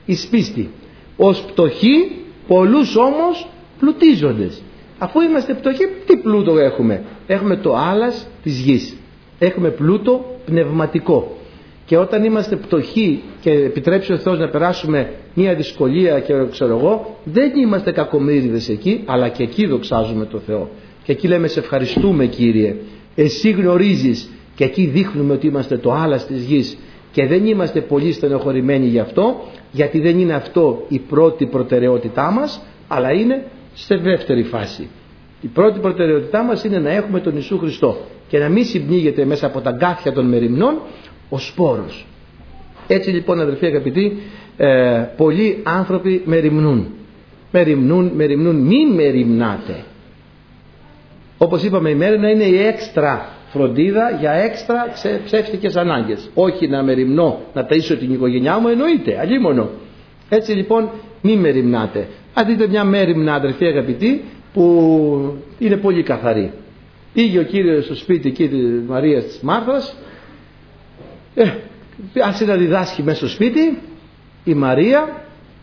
εις πίστη. Ως πτωχοί, πολλούς όμως πλουτίζοντες. Αφού είμαστε πτωχοί, τι πλούτο έχουμε? Έχουμε το άλας της γης. Έχουμε πλούτο πνευματικό. Και όταν είμαστε πτωχοί και επιτρέψει ο Θεός να περάσουμε μια δυσκολία και ξέρω εγώ, δεν είμαστε κακομοίριδες εκεί, αλλά και εκεί δοξάζουμε το Θεό. Και εκεί λέμε σε ευχαριστούμε Κύριε, εσύ γνωρίζεις, και εκεί δείχνουμε ότι είμαστε το άλας της γης. Και δεν είμαστε πολύ στενοχωρημένοι γι' αυτό, γιατί δεν είναι αυτό η πρώτη προτεραιότητά μας, αλλά είναι σε δεύτερη φάση. Η πρώτη προτεραιότητά μας είναι να έχουμε τον Ιησού Χριστό και να μην συμπνίγεται μέσα από τα γκάθια των μεριμνών ο σπόρος. Έτσι λοιπόν, αδελφοί αγαπητοί, ε, πολλοί άνθρωποι μεριμνούν. Μεριμνούν, μεριμνούν, μην μεριμνάτε. Όπως είπαμε, η μέριμνα είναι η έξτρα φροντίδα για έξτρα ξε, ψεύτικες ανάγκες. Όχι να μεριμνώ να ταΐσω την οικογένειά μου, εννοείται, αλλήμωνο. Έτσι λοιπόν μην μεριμνάτε. Αν δείτε μια μέριμνα, αδελφοί αγαπητοί, που είναι πολύ καθαρή. Πήγε ο Κύριος στο σπίτι εκεί της Μαρίας της Μάρθας, ε, άρχισε να διδάσκει μέσα στο σπίτι. Η Μαρία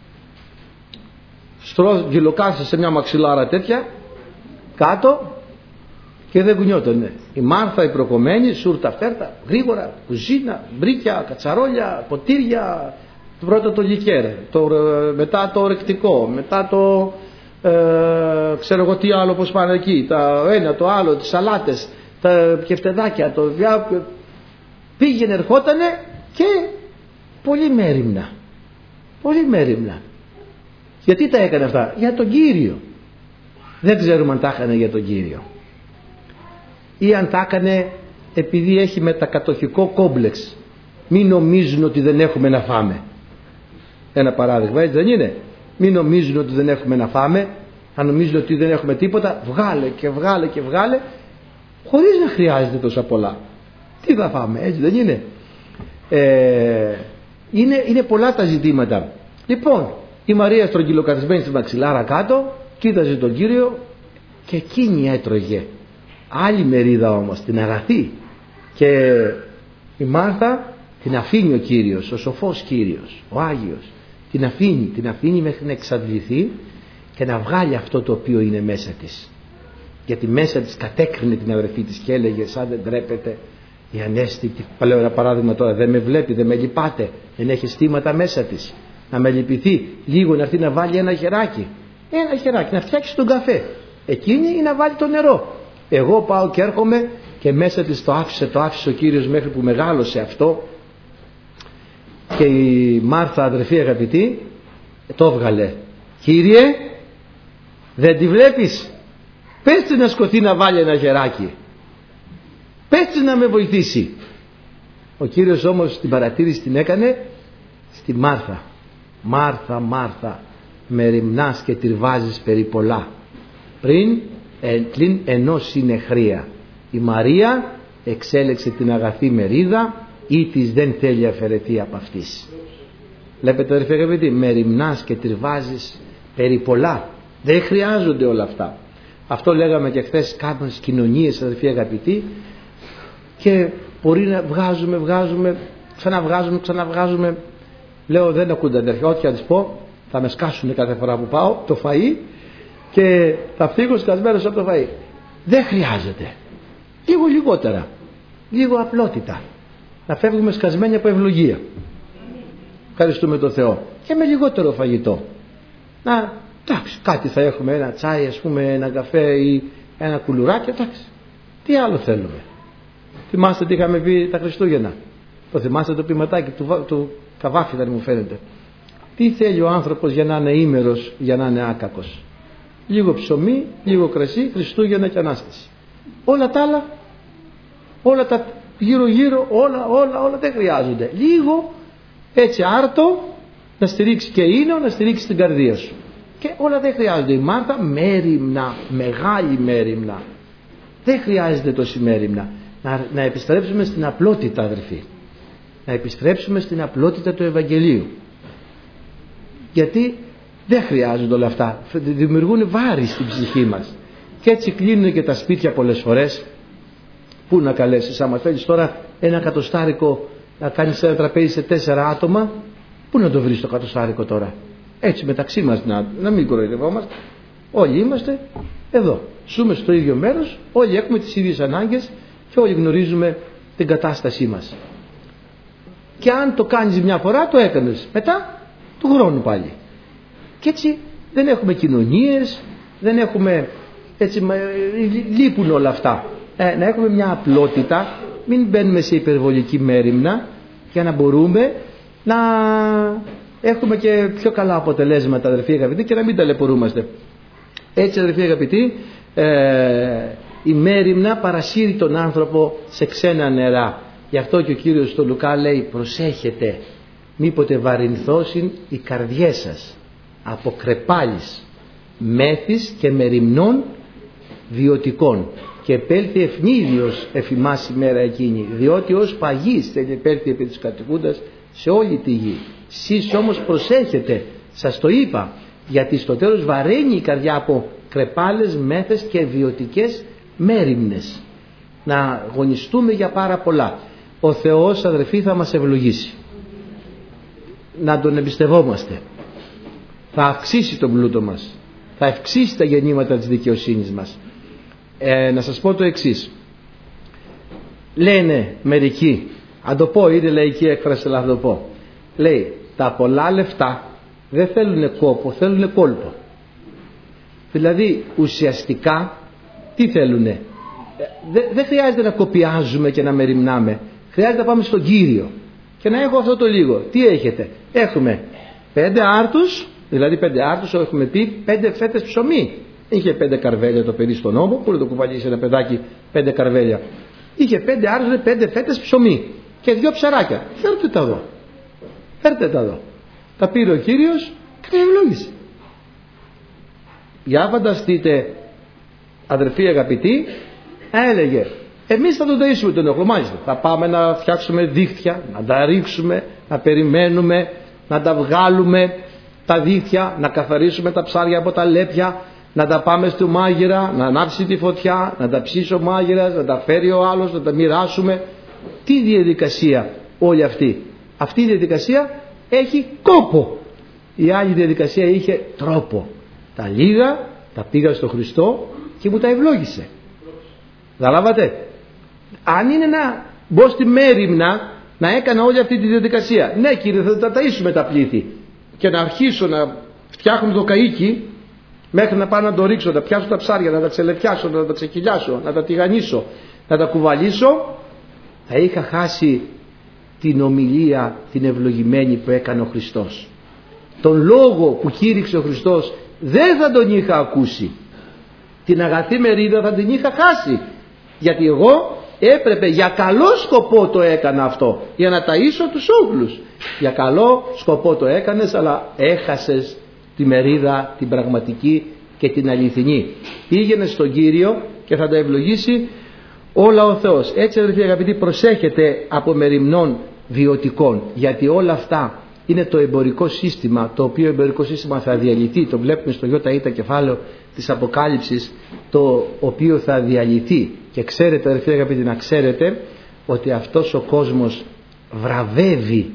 γυλοκάσε σε μια μαξιλάρα τέτοια κάτω και δεν κουνιότανε. Η Μάρθα η προκομμένη, σούρτα φέρτα, γρήγορα, κουζίνα, μπρίκια, κατσαρόλια, ποτήρια. Πρώτα το λικέρ, το, μετά το ορεκτικό, μετά το ε, ξέρω εγώ τι άλλο πως πάνε εκεί, τα ένα, το άλλο, τις σαλάτες, τα κεφτεδάκια, το διά, πήγαινε, ερχότανε και πολύ μέριμνα. Πολύ μέριμνα. Γιατί τα έκανε αυτά? Για τον Κύριο. Δεν ξέρουμε αν τα έκανε για τον Κύριο ή αν τα έκανε επειδή έχει μετακατοχικό κόμπλεξ. Μην νομίζουν ότι δεν έχουμε να φάμε. Ένα παράδειγμα, έτσι δεν είναι? Μην νομίζουν ότι δεν έχουμε να φάμε. Αν νομίζουν ότι δεν έχουμε τίποτα, βγάλε και βγάλε και βγάλε, χωρίς να χρειάζεται τόσα πολλά. Τι θα φάμε, έτσι δεν είναι? Ε, είναι, είναι πολλά τα ζητήματα. Λοιπόν, η Μαρία στρογγυλοκαθισμένη στη μαξιλάρα κάτω, κοίταζε τον Κύριο και εκείνη έτρωγε. Άλλη μερίδα όμως, την αγαθή. Και η Μάρθα την αφήνει ο Κύριος, ο σοφός Κύριος, ο Άγιος. Την αφήνει, την αφήνει μέχρι να εξαντληθεί και να βγάλει αυτό το οποίο είναι μέσα της. Γιατί μέσα της κατέκρινε την αδερφή της και έλεγε, σαν δεν τρέπεται η Ανέστη, λέω ένα παράδειγμα τώρα, δεν με βλέπει, δεν με λυπάται, δεν έχει στήματα μέσα της. Να με λυπηθεί λίγο, να έρθει να βάλει ένα χεράκι. Ένα χεράκι, να φτιάξει τον καφέ. Εκείνη ή να βάλει το νερό. Εγώ πάω και έρχομαι και μέσα της το άφησε, το άφησε ο Κύριος μέχρι που μεγάλωσε αυτό. Και η Μάρθα, αδερφή αγαπητή, το έβγαλε. Κύριε, δεν τη βλέπεις? Πες της να σκοθεί να βάλει ένα χεράκι. Πες της να με βοηθήσει. Ο Κύριος όμως την παρατήρηση την έκανε στη Μάρθα. Μάρθα, Μάρθα, μεριμνάς και τριβάζεις περί πολλά, πριν ε, πλην ενός είναι χρία. Η Μαρία εξέλεξε την αγαθή μερίδα, ή της δεν θέλει αφαιρεθεί από αυτής. Βλέπετε αδερφοί αγαπητοί, μεριμνάς και τριβάζεις περί πολλά. Δεν χρειάζονται όλα αυτά. Αυτό λέγαμε και χθες, κάποιες κοινωνίες αδερφοί αγαπητοί, και μπορεί να βγάζουμε, βγάζουμε, ξαναβγάζουμε, ξαναβγάζουμε. Λέω δεν ακούνται αδερφοί, ό,τι θα τις πω θα με σκάσουν κάθε φορά που πάω το φαΐ και θα φύγω σκασμένος από το φαΐ. Δεν χρειάζεται. Λίγο λιγότερα, λίγο απλότητα. Να φεύγουμε σκασμένοι από ευλογία. Ευχαριστούμε τον Θεό. Και με λιγότερο φαγητό. Να, εντάξει, κάτι θα έχουμε, ένα τσάι, ας πούμε, ένα καφέ ή ένα κουλουράκι, εντάξει. Τι άλλο θέλουμε? Θυμάστε τι είχαμε πει τα Χριστούγεννα? Το θυμάστε το ποιηματάκι του, του Καβάφη, δεν μου φαίνεται? Τι θέλει ο άνθρωπος για να είναι ήμερος, για να είναι άκακος? Λίγο ψωμί, λίγο κρασί, Χριστούγεννα και Ανάσταση. Όλα τα άλλα, όλα τα γύρω γύρω, όλα, όλα, όλα δεν χρειάζονται. Λίγο έτσι άρτο να στηρίξει και ίνο, να στηρίξει την καρδία σου. Και όλα δεν χρειάζονται. Η Μάρθα μέριμνα, μεγάλη μέριμνα. Δεν χρειάζεται τόση μέριμνα. Να, να επιστρέψουμε στην απλότητα, αδερφοί. Να επιστρέψουμε στην απλότητα του Ευαγγελίου. Γιατί δεν χρειάζονται όλα αυτά. Δημιουργούν βάρη στην ψυχή μας. Και έτσι κλείνουν και τα σπίτια πολλές φορές. Πού να καλέσεις? Άμα θέλεις τώρα ένα κατοστάρικο να κάνεις ένα τραπέζι σε τέσσερα άτομα, Πού να το βρεις το κατοστάρικο τώρα? Έτσι μεταξύ μας, να, να μην κοροϊδευόμαστε. Όλοι είμαστε εδώ, ζούμε στο ίδιο μέρος, όλοι έχουμε τις ίδιες ανάγκες και όλοι γνωρίζουμε την κατάστασή μας. Και αν το κάνεις μια φορά, το έκανες, μετά του χρόνου πάλι. Και έτσι δεν έχουμε κοινωνίες, δεν έχουμε, έτσι λείπουν όλα αυτά. Ε, να έχουμε μια απλότητα, μην μπαίνουμε σε υπερβολική μέριμνα, για να μπορούμε να έχουμε και πιο καλά αποτελέσματα, αδερφοί αγαπητοί, και να μην ταλαιπωρούμαστε. Έτσι, αδερφοί αγαπητοί, ε, η μέριμνα παρασύρει τον άνθρωπο σε ξένα νερά. Γι' αυτό και ο Κύριος στο Λουκά λέει, προσέχετε μήποτε βαρυνθώσιν οι καρδιές σας από κρεπάλης, μέθης και μεριμνών βιωτικών, και επέλθει ευνίδιος εφημάς η μέρα εκείνη, διότι ως παγής δεν επέλθει επί της κατοικούντας σε όλη τη γη. Σεις όμως προσέχετε, σας το είπα, γιατί στο τέλος βαραίνει η καρδιά από κρεπάλες, μέθες και βιωτικές μέριμνες. Να αγωνιστούμε για πάρα πολλά. Ο Θεός, αδερφοί, θα μας ευλογήσει. Να τον εμπιστευόμαστε. Θα αυξήσει τον πλούτο μας, θα αυξήσει τα γεννήματα της δικαιοσύνης μας. Ε, να σας πω το εξής. Λένε μερικοί, αν το πω, είναι λαϊκή έκφραση, αλλά θα το πω. Λέει, τα πολλά λεφτά δεν θέλουν κόπο, θέλουν κόλπο. Δηλαδή ουσιαστικά τι θέλουνε? Δεν δε χρειάζεται να κοπιάζουμε και να μεριμνάμε. Χρειάζεται να πάμε στον Κύριο και να έχω αυτό το λίγο. Τι έχετε? Έχουμε πέντε άρτους, δηλαδή πέντε άρτους, έχουμε πει πέντε φέτες ψωμί. Είχε πέντε καρβέλια το παιδί στον ώμο, που να το κουβαλήσει ένα παιδάκι πέντε καρβέλια. Είχε πέντε άρτους, πέντε φέτες ψωμί και δύο ψαράκια. Φέρτε τα εδώ. Φέρτε τα εδώ. Τα πήρε ο Κύριος και τα ευλόγησε. Για φανταστείτε, αδερφοί αγαπητοί, έλεγε, εμείς θα τον ταΐσουμε τον όχλο, μάλιστα. Θα πάμε να φτιάξουμε δίχτυα, να τα ρίξουμε, να περιμένουμε, να τα βγάλουμε τα δίχτυα, να καθαρίσουμε τα ψάρια από τα λέπια, να τα πάμε στο μάγειρα, να ανάψει τη φωτιά, να τα ψήσει ο μάγειρας, να τα φέρει ο άλλος, να τα μοιράσουμε. Τι διαδικασία όλη αυτή? Αυτή η διαδικασία έχει κόπο. Η άλλη διαδικασία είχε τρόπο. Τα λίγα τα πήγα στο Χριστό και μου τα ευλόγησε. Καταλάβατε? Αν είναι να μπω στη μέριμνα να έκανα όλη αυτή τη διαδικασία, ναι Κύριε, θα τα ταΐσουμε τα πλήθη, και να αρχίσω να φτιάχνω το καΐκι μέχρι να πάω να το ρίξω, να πιάσω τα ψάρια, να τα ξελεφιάσω, να τα ξεκυλιάσω, να τα τηγανίσω, να τα κουβαλήσω, θα είχα χάσει την ομιλία την ευλογημένη που έκανε ο Χριστός. Τον λόγο που κήρυξε ο Χριστός δεν θα τον είχα ακούσει. Την αγαθή μερίδα θα την είχα χάσει. Γιατί εγώ έπρεπε, για καλό σκοπό το έκανα αυτό, για να ταΐσω τους όχλους. Για καλό σκοπό το έκανες, αλλά έχασες τη μερίδα την πραγματική και την αληθινή. Πήγαινε στον Κύριο και θα τα ευλογήσει όλα ο Θεός. Έτσι, αδελφοί αγαπητοί, προσέχετε από μεριμνών βιωτικών, γιατί όλα αυτά είναι το εμπορικό σύστημα, το οποίο εμπορικό σύστημα θα διαλυθεί. Το βλέπουμε στο ΙΙ κεφάλαιο της Αποκάλυψης, το οποίο θα διαλυθεί. Και ξέρετε, αδελφοί αγαπητοί, να ξέρετε ότι αυτός ο κόσμος βραβεύει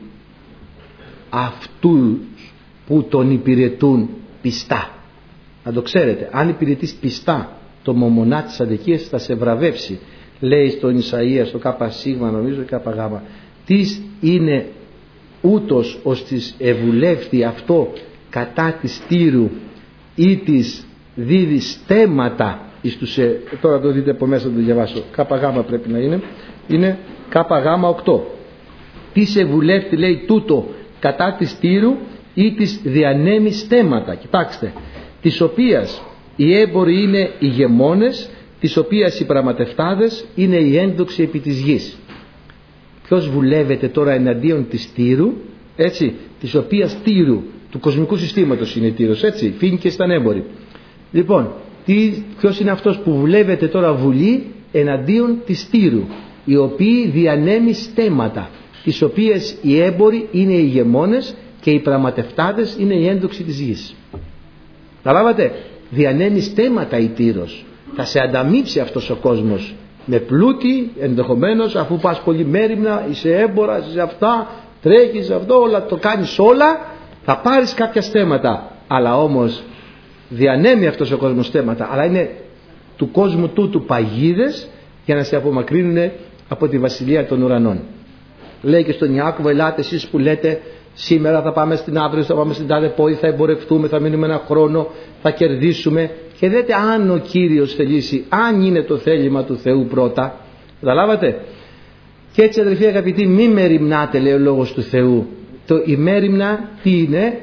αυτούς που τον υπηρετούν πιστά. Να το ξέρετε, αν υπηρετείς πιστά το μομονά της αδικίας, θα σε βραβεύσει. Λέει στον Ισαΐα, στο ΚΣ νομίζω, ΚΓ, τις είναι ούτως ως της ευουλεύθη αυτό κατά της Τύρου ή της δίδει στέματα εις τους, ε, τώρα το δείτε από μέσα, το διαβάσω, ΚΓ πρέπει να είναι, είναι ΚΓ οκτώ. Της ευουλεύθη, λέει, τούτο κατά της Τύρου ή της διανέμει στέματα, κοιτάξτε, της οποίας οι έμποροι είναι οι γεμόνες, της οποίας οι πραγματευτάδες είναι οι ένδοξοι επί της γης. Ποιος βουλεύεται τώρα εναντίον της Τύρου, έτσι, της οποίας Τύρου, του κοσμικού συστήματος είναι η Τύρος, έτσι, φοίνικες ήταν έμποροι. Λοιπόν, τι, ποιος είναι αυτός που βουλεύεται τώρα βουλή εναντίον της Τύρου, οι οποίοι διανέμει στέματα, τις οποίες οι έμποροι είναι οι ηγεμόνες και οι πραγματευτάδες είναι οι ένδοξοι της γης. Καταλάβατε, διανέμει στέματα η Τύρος. Θα σε ανταμείψει αυτός ο κόσμος με πλούτη, ενδεχομένως, αφού πας πολύ μέριμνα, είσαι έμπορα, είσαι αυτά, τρέχεις αυτό, όλα, το κάνεις όλα, θα πάρεις κάποια στέματα. Αλλά όμως διανέμει αυτός ο κόσμος στέματα, αλλά είναι του κόσμου τούτου παγίδες για να σε απομακρύνουν από τη βασιλεία των ουρανών. Λέει και στον Ιάκωβο, ελάτε εσείς που λέτε σήμερα θα πάμε στην αύριο, θα πάμε στην τάδε πόλη, θα εμπορευτούμε, θα μείνουμε ένα χρόνο, θα κερδίσουμε. Και δείτε αν ο Κύριος θελήσει, αν είναι το θέλημα του Θεού πρώτα. Καταλάβατε? Και έτσι, αδελφοί αγαπητοί, μη μεριμνάτε, λέει ο λόγος του Θεού. Το η μέριμνα τι είναι?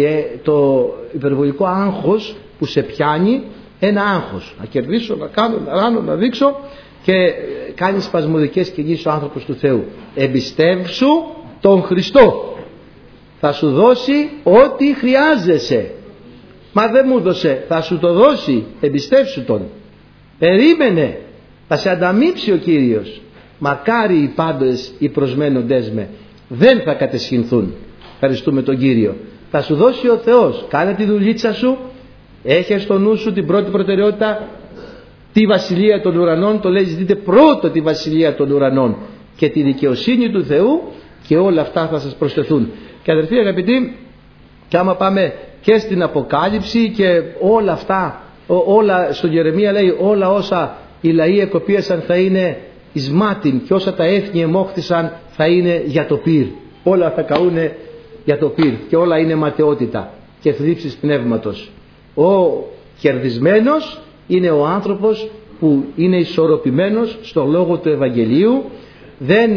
Το υπερβολικό άγχος που σε πιάνει, ένα άγχος. Να κερδίσω, να κάνω, να ράνω, να δείξω, και κάνει σπασμωδικές κινήσεις ο άνθρωπος του Θεού. Εμπιστεύσου τον Χριστό. Θα σου δώσει ό,τι χρειάζεσαι. Μα δεν μου δώσε, θα σου το δώσει. Εμπιστεύσου τον. Περίμενε. Θα σε ανταμείψει ο Κύριος. Μακάρι οι πάντες οι προσμένοντές με δεν θα κατεσχυνθούν. Ευχαριστούμε τον Κύριο. Θα σου δώσει ο Θεός. Κάνε τη δουλίτσα σου. Έχει στο νου σου την πρώτη προτεραιότητα, τη βασιλεία των ουρανών. Το λέει, ζητείτε πρώτο τη βασιλεία των ουρανών και τη δικαιοσύνη του Θεού, και όλα αυτά θα σας προσθεθούν. Και αδερφοί αγαπητοί, και άμα πάμε και στην Αποκάλυψη και όλα αυτά, όλα στον Γερεμία λέει, όλα όσα οι λαοί εκοπίασαν θα είναι εις μάτιν, και όσα τα έθνη εμόχθησαν θα είναι για το πυρ. Όλα θα καούνε για το πυρ, και όλα είναι ματαιότητα και θλίψεις πνεύματος. Ο κερδισμένος είναι ο άνθρωπος που είναι ισορροπημένος στο λόγο του Ευαγγελίου, δεν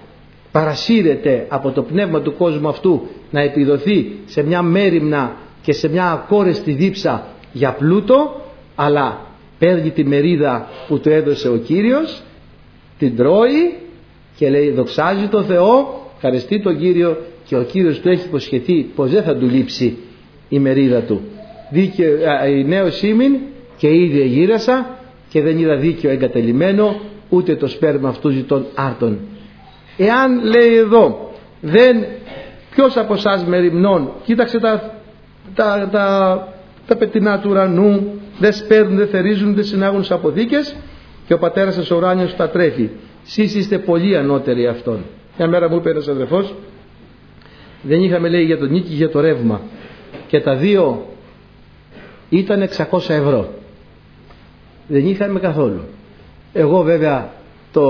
παρασύρεται από το πνεύμα του κόσμου αυτού να επιδοθεί σε μια μέριμνα και σε μια ακόρεστη δίψα για πλούτο, αλλά παίρνει τη μερίδα που του έδωσε ο Κύριος, την τρώει και λέει, δοξάζει τον Θεό, ευχαριστεί τον Κύριο, και ο Κύριος του έχει υποσχεθεί πως δεν θα του λείψει η μερίδα του. Δίκαιο, η νέος ήμην και ήδη εγύρασα, και δεν είδα δίκαιο εγκατελειμμένο, ούτε το σπέρμα αυτού ζητών άρτων. Εάν, λέει εδώ, δεν, ποιος από εσάς μεριμνών, κοίταξε τα, τα, τα, τα πετεινά του ουρανού, δεν σπέρνουν, δεν θερίζουν, δεν συνάγουν στις αποθήκες, και ο πατέρας σας ο ουράνιος τα τρέφει. Σεις είστε πολύ ανώτεροι αυτών. Μια μέρα μου είπε ένας αδερφός, δεν είχαμε, λέει, για τον νίκη, για το ρεύμα, και τα δύο ήταν εξακόσια ευρώ. Δεν είχαμε καθόλου. Εγώ βέβαια το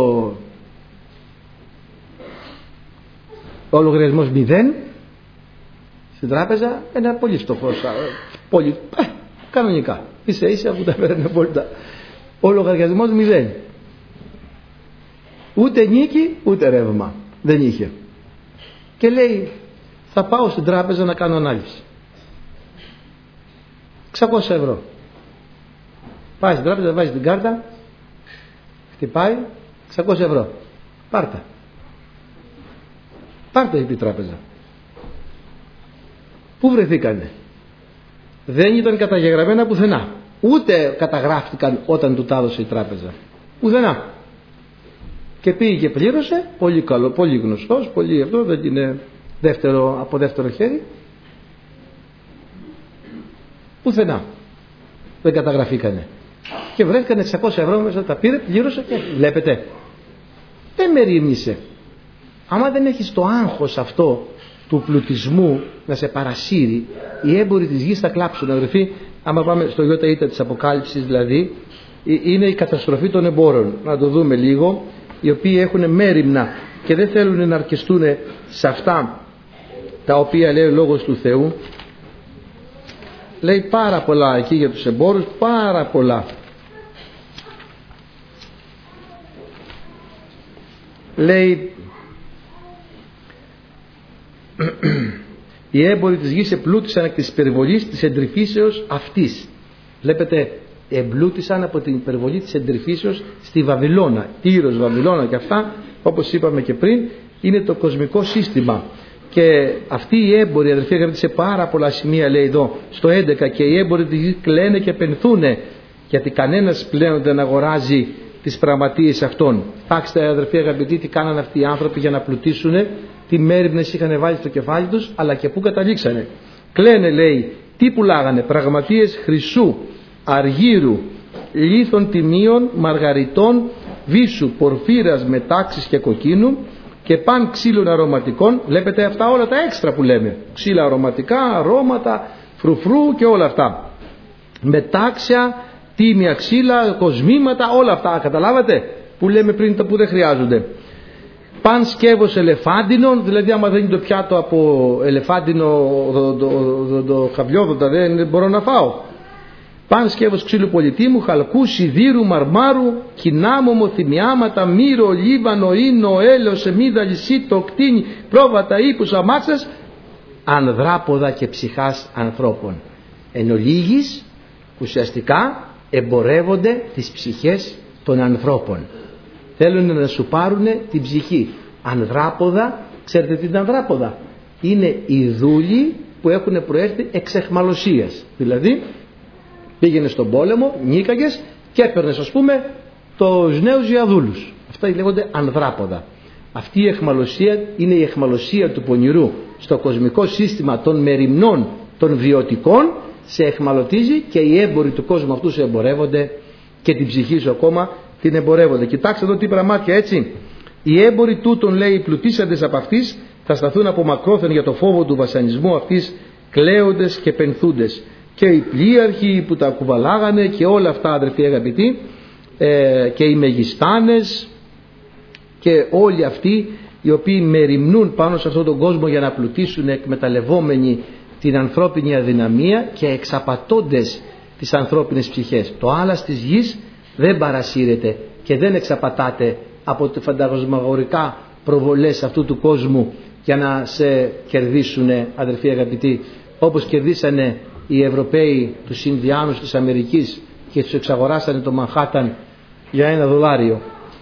ο λογαριασμός μηδέν στην τράπεζα, ένα πολύ φτωχός, πολύ, ε, κανονικά, ίσα ίσα που τα παίρνει απόλυτα. Ο λογαριασμός μηδέν. Ούτε νίκη ούτε ρεύμα δεν είχε. Και λέει, θα πάω στην τράπεζα να κάνω ανάλυση. εξακόσια ευρώ. Πάει στην τράπεζα, βάζει την κάρτα, χτυπάει, εξακόσια ευρώ. Πάρτα. Πάρτα, είπε η τράπεζα. Πού βρεθήκανε? Δεν ήταν καταγεγραμμένα πουθενά. Ούτε καταγράφτηκαν όταν του τα έδωσε η τράπεζα. Πουθενά. Και πήγε και πλήρωσε, πολύ καλό, πολύ γνωστός, πολύ αυτό, δεν είναι δεύτερο, από δεύτερο χέρι. Πουθενά. Δεν καταγραφήκανε. Και βρέθηκαν εξακόσια ευρώ μέσα, τα πήρε, πλήρωσε και βλέπετε. Δεν μερίμνησε. Άμα δεν έχεις το άγχος αυτό του πλουτισμού να σε παρασύρει, οι έμποροι της γης θα κλάψουν, αδερφοί. Άμα πάμε στο γιώτα ήτα της Αποκάλυψης, δηλαδή, είναι η καταστροφή των εμπόρων. Να το δούμε λίγο. Οι οποίοι έχουν μέριμνα και δεν θέλουν να αρκεστούν σε αυτά τα οποία λέει ο λόγος του Θεού. Λέει πάρα πολλά εκεί για τους εμπόρους, πάρα πολλά. Λέει, οι έμποροι της γης επλούτησαν εκ της υπερβολής της εντρυφήσεως αυτής. Βλέπετε, εμπλούτησαν από την υπερβολή της εντρυφήσεως στη Βαβυλώνα. Τύρος, Βαβυλώνα και αυτά, όπως είπαμε και πριν, είναι το κοσμικό σύστημα. Και αυτοί οι έμποροι, αδερφοί αγαπητοί, σε πάρα πολλά σημεία λέει εδώ στο έντεκα, και οι έμποροι της γης κλαίνε και πενθούνε, γιατί κανένας πλέον δεν αγοράζει τις πραγματείες αυτών. Άξτε, αδερφοί αγαπητοί, τι κάνανε αυτοί οι άνθρωποι για να πλουτίσουν, τι μέριμνες είχαν βάλει στο κεφάλι τους, αλλά και πού καταλήξανε. Κλαίνε, λέει, τι πουλάγανε? Πραγματείες χρυσού, αργύρου, λίθων τιμίων, μαργαριτών, βύσσου, πορφύρας, μετάξης και κοκκίνου, και παν ξύλων αρωματικών. Βλέπετε αυτά όλα τα έξτρα που λέμε, ξύλα αρωματικά, αρώματα, φρουφρού και όλα αυτά, μετάξια, τίμια ξύλα, κοσμήματα, όλα αυτά, καταλάβατε, που λέμε πριν, τα που δεν χρειάζονται. Παν σκεύος ελεφάντινων, δηλαδή άμα δεν είναι το πιάτο από ελεφάντινο το χαβιόδοντα, δεν μπορώ να φάω. Παν σκεύος ξύλου πολυτίμου, χαλκού, σιδήρου, μαρμάρου, κοινάμωμο, θυμιάματα, μύρο, λίβανο, ίνο, έλαιος, εμίδα, λυσίτο, κτίνη, πρόβατα, ύπους, αμάξας, ανδράποδα και ψυχάς ανθρώπων. Εν ολίγης, ουσιαστικά εμπορεύονται τις ψυχές των ανθρώπων. Θέλουν να σου πάρουν την ψυχή. Ανδράποδα, ξέρετε τι είναι ανδράποδα? Είναι οι δούλοι που έχουν προέρθει εξ αιχμαλωσίας. Δηλαδή πήγαινε στον πόλεμο, νίκαγες και έπαιρνες, ας πούμε, τους νέους για δούλους. Αυτά λέγονται ανδράποδα. Αυτή η αιχμαλωσία είναι η αιχμαλωσία του πονηρού στο κοσμικό σύστημα των μεριμνών των βιωτικών. Σε αιχμαλωτίζει και οι έμποροι του κόσμου αυτού σε εμπορεύονται και την ψυχή σου ακόμα την εμπορεύονται. Κοιτάξτε εδώ τι πραμάτια, έτσι. Οι έμποροι τούτων, λέει, οι πλουτίσαντες από αυτής θα σταθούν από μακρόθεν για το φόβο του βασανισμού αυτής, κλαίοντες και πενθούντες. Και οι πλοίαρχοι που τα κουβαλάγανε και όλα αυτά, αδερφοί αγαπητοί, ε, και οι μεγιστάνες και όλοι αυτοί οι οποίοι μεριμνούν πάνω σε αυτόν τον κόσμο για να πλουτίσουν, εκμεταλλευόμενοι την ανθρώπινη αδυναμία και εξαπατώντες τις ανθρώπινες ψυχές. Το άλας της γης δεν παρασύρεται και δεν εξαπατάται από τις φαντασμαγορικά προβολές αυτού του κόσμου για να σε κερδίσουν, αδερφοί αγαπητοί, όπως κερδίσανε οι Ευρωπαίοι τους Ινδιάνους της Αμερικής και τους εξαγοράσανε το Μανχάταν για ένα δολάριο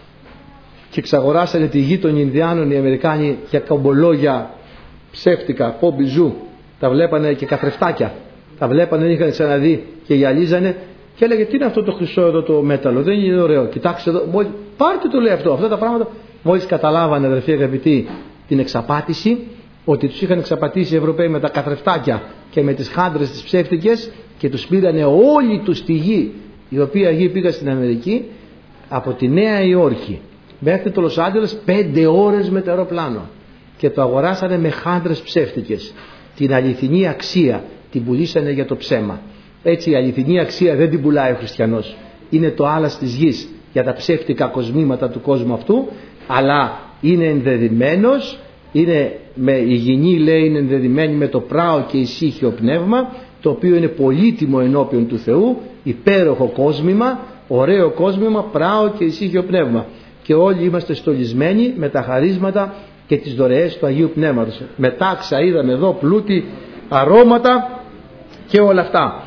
και εξαγοράσανε τη γη των Ινδιάνων οι Αμερικάνοι για κομπολόγια ψεύτικα, πομπιζού, τα βλέπανε και καθρεφτάκια, τα βλέπανε, δεν είχαν ξαναδεί και γυαλίζανε και έλεγε τι είναι αυτό το χρυσό εδώ το μέταλλο, δεν είναι ωραίο, κοιτάξτε εδώ, μόλις, πάρτε το λέει αυτό, αυτά τα πράγματα. Μόλις καταλάβανε, αδερφοί αγαπητοί, την εξαπάτηση, ότι τους είχαν εξαπατήσει οι Ευρωπαίοι με τα καθρεφτάκια και με τις χάντρες τις ψεύτικες και τους πήρανε όλη τους τη γη, η οποία γη πήγα στην Αμερική, από τη Νέα Υόρκη μέχρι το Λος Άντζελες πέντε ώρες με το αεροπλάνο και το αγοράσανε με χάντρες ψεύτικες. Την αληθινή αξία την πουλήσανε για το ψέμα. Έτσι η αληθινή αξία δεν την πουλάει ο χριστιανός. Είναι το άλας της γης για τα ψεύτικα κοσμήματα του κόσμου αυτού, αλλά είναι ενδεδειμένος, είναι με υγιεινή, λέει, είναι ενδεδειμένη με το πράο και ησύχιο πνεύμα, το οποίο είναι πολύτιμο ενώπιον του Θεού, υπέροχο κόσμημα, ωραίο κόσμημα, πράο και ησύχιο πνεύμα. Και όλοι είμαστε στολισμένοι με τα χαρίσματα και τις δωρεές του Αγίου Πνεύματος. Μετάξα είδαμε εδώ πλούτη, αρώματα και όλα αυτά.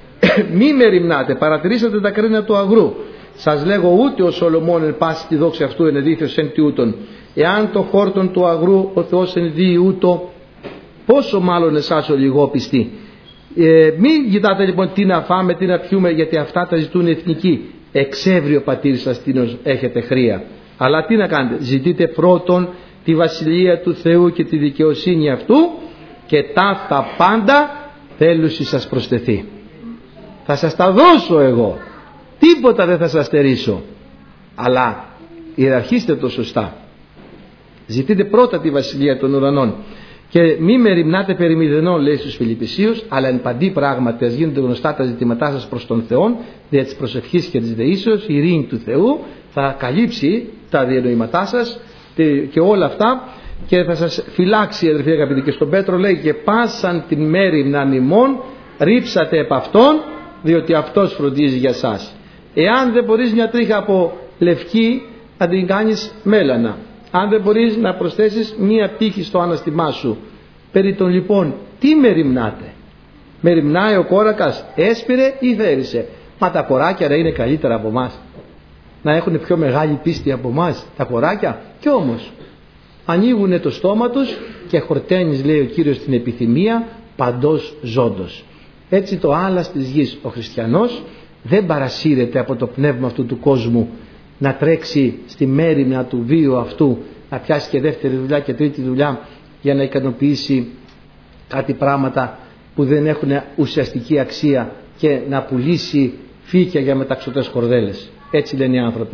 Μη μεριμνάτε, παρατηρήσατε τα κρίνα του αγρού. Σας λέγω ούτε ο Σολομών εν πάση τη δόξη αυτού ενεδίθιος εν τι ούτων. Εάν το χόρτον του αγρού ο Θεός εν δει ούτω, πόσο μάλλον εσάς ο λιγόπιστοι. Ε, μην κοιτάτε λοιπόν τι να φάμε, τι να πιούμε, γιατί αυτά τα ζητούν οι εθνικοί. Εξεύρει πατήρ σας τίνος έχετε χρία. Αλλά τι να κάνετε, ζητείτε πρώτον τη βασιλεία του Θεού και τη δικαιοσύνη αυτού και ταύτα πάντα θέλουσι σας προσθεθεί. Θα σας τα δώσω εγώ, τίποτα δεν θα σας στερήσω, αλλά ιεραρχήστε το σωστά. Ζητείτε πρώτα τη βασιλεία των ουρανών και μη μεριμνάτε περί μηδενών, λέει στους Φιλιππισίους, αλλά εν παντή πράγματι ας γίνονται γνωστά τα ζητήματά σας προς τον Θεό δια της προσευχής και της δεήσεως. Η ειρήνη του Θεού θα καλύψει τα διανοήματά σας και όλα αυτά και θα σας φυλάξει, αδερφοί αγαπητοί. Και στον Πέτρο λέει και πάσαν την μέριμναν ημών ρίψατε επ' αυτόν, διότι αυτός φροντίζει για σας. Εάν δεν μπορείς μια τρίχα από λευκή να την κάνεις μέλανα, αν δεν μπορείς να προσθέσεις μία πύχη στο αναστημά σου, περί των λοιπόν τι μεριμνάτε? Μεριμνάει ο κόρακας, έσπηρε ή θέρισε? Μα τα κοράκια ρε είναι καλύτερα από εμάς, να έχουν πιο μεγάλη πίστη από εμάς τα κοράκια. Κι όμως ανοίγουν το στόμα τους και χορταίνεις, λέει ο Κύριος, την επιθυμία παντός ζώντος. Έτσι το άλας της γης ο χριστιανός δεν παρασύρεται από το πνεύμα αυτού του κόσμου να τρέξει στη μέριμνα του βίου αυτού, να πιάσει και δεύτερη δουλειά και τρίτη δουλειά για να ικανοποιήσει κάτι πράγματα που δεν έχουν ουσιαστική αξία και να πουλήσει φύκια για μεταξωτές κορδέλες. Έτσι λένε οι άνθρωποι.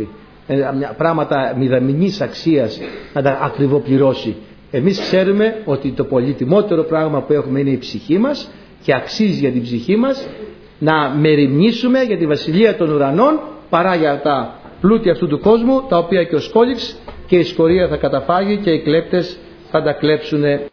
πράγματα μηδαμινής αξίας να τα ακριβοπληρώσει. Εμείς ξέρουμε ότι το πολύτιμότερο πράγμα που έχουμε είναι η ψυχή μας και αξίζει για την ψυχή μας να μεριμνήσουμε για τη βασιλεία των ουρανών παρά για τα πλούτη αυτού του κόσμου, τα οποία και ο σκόλιξ και η σκορία θα καταφάγει και οι κλέπτες θα τα κλέψουν.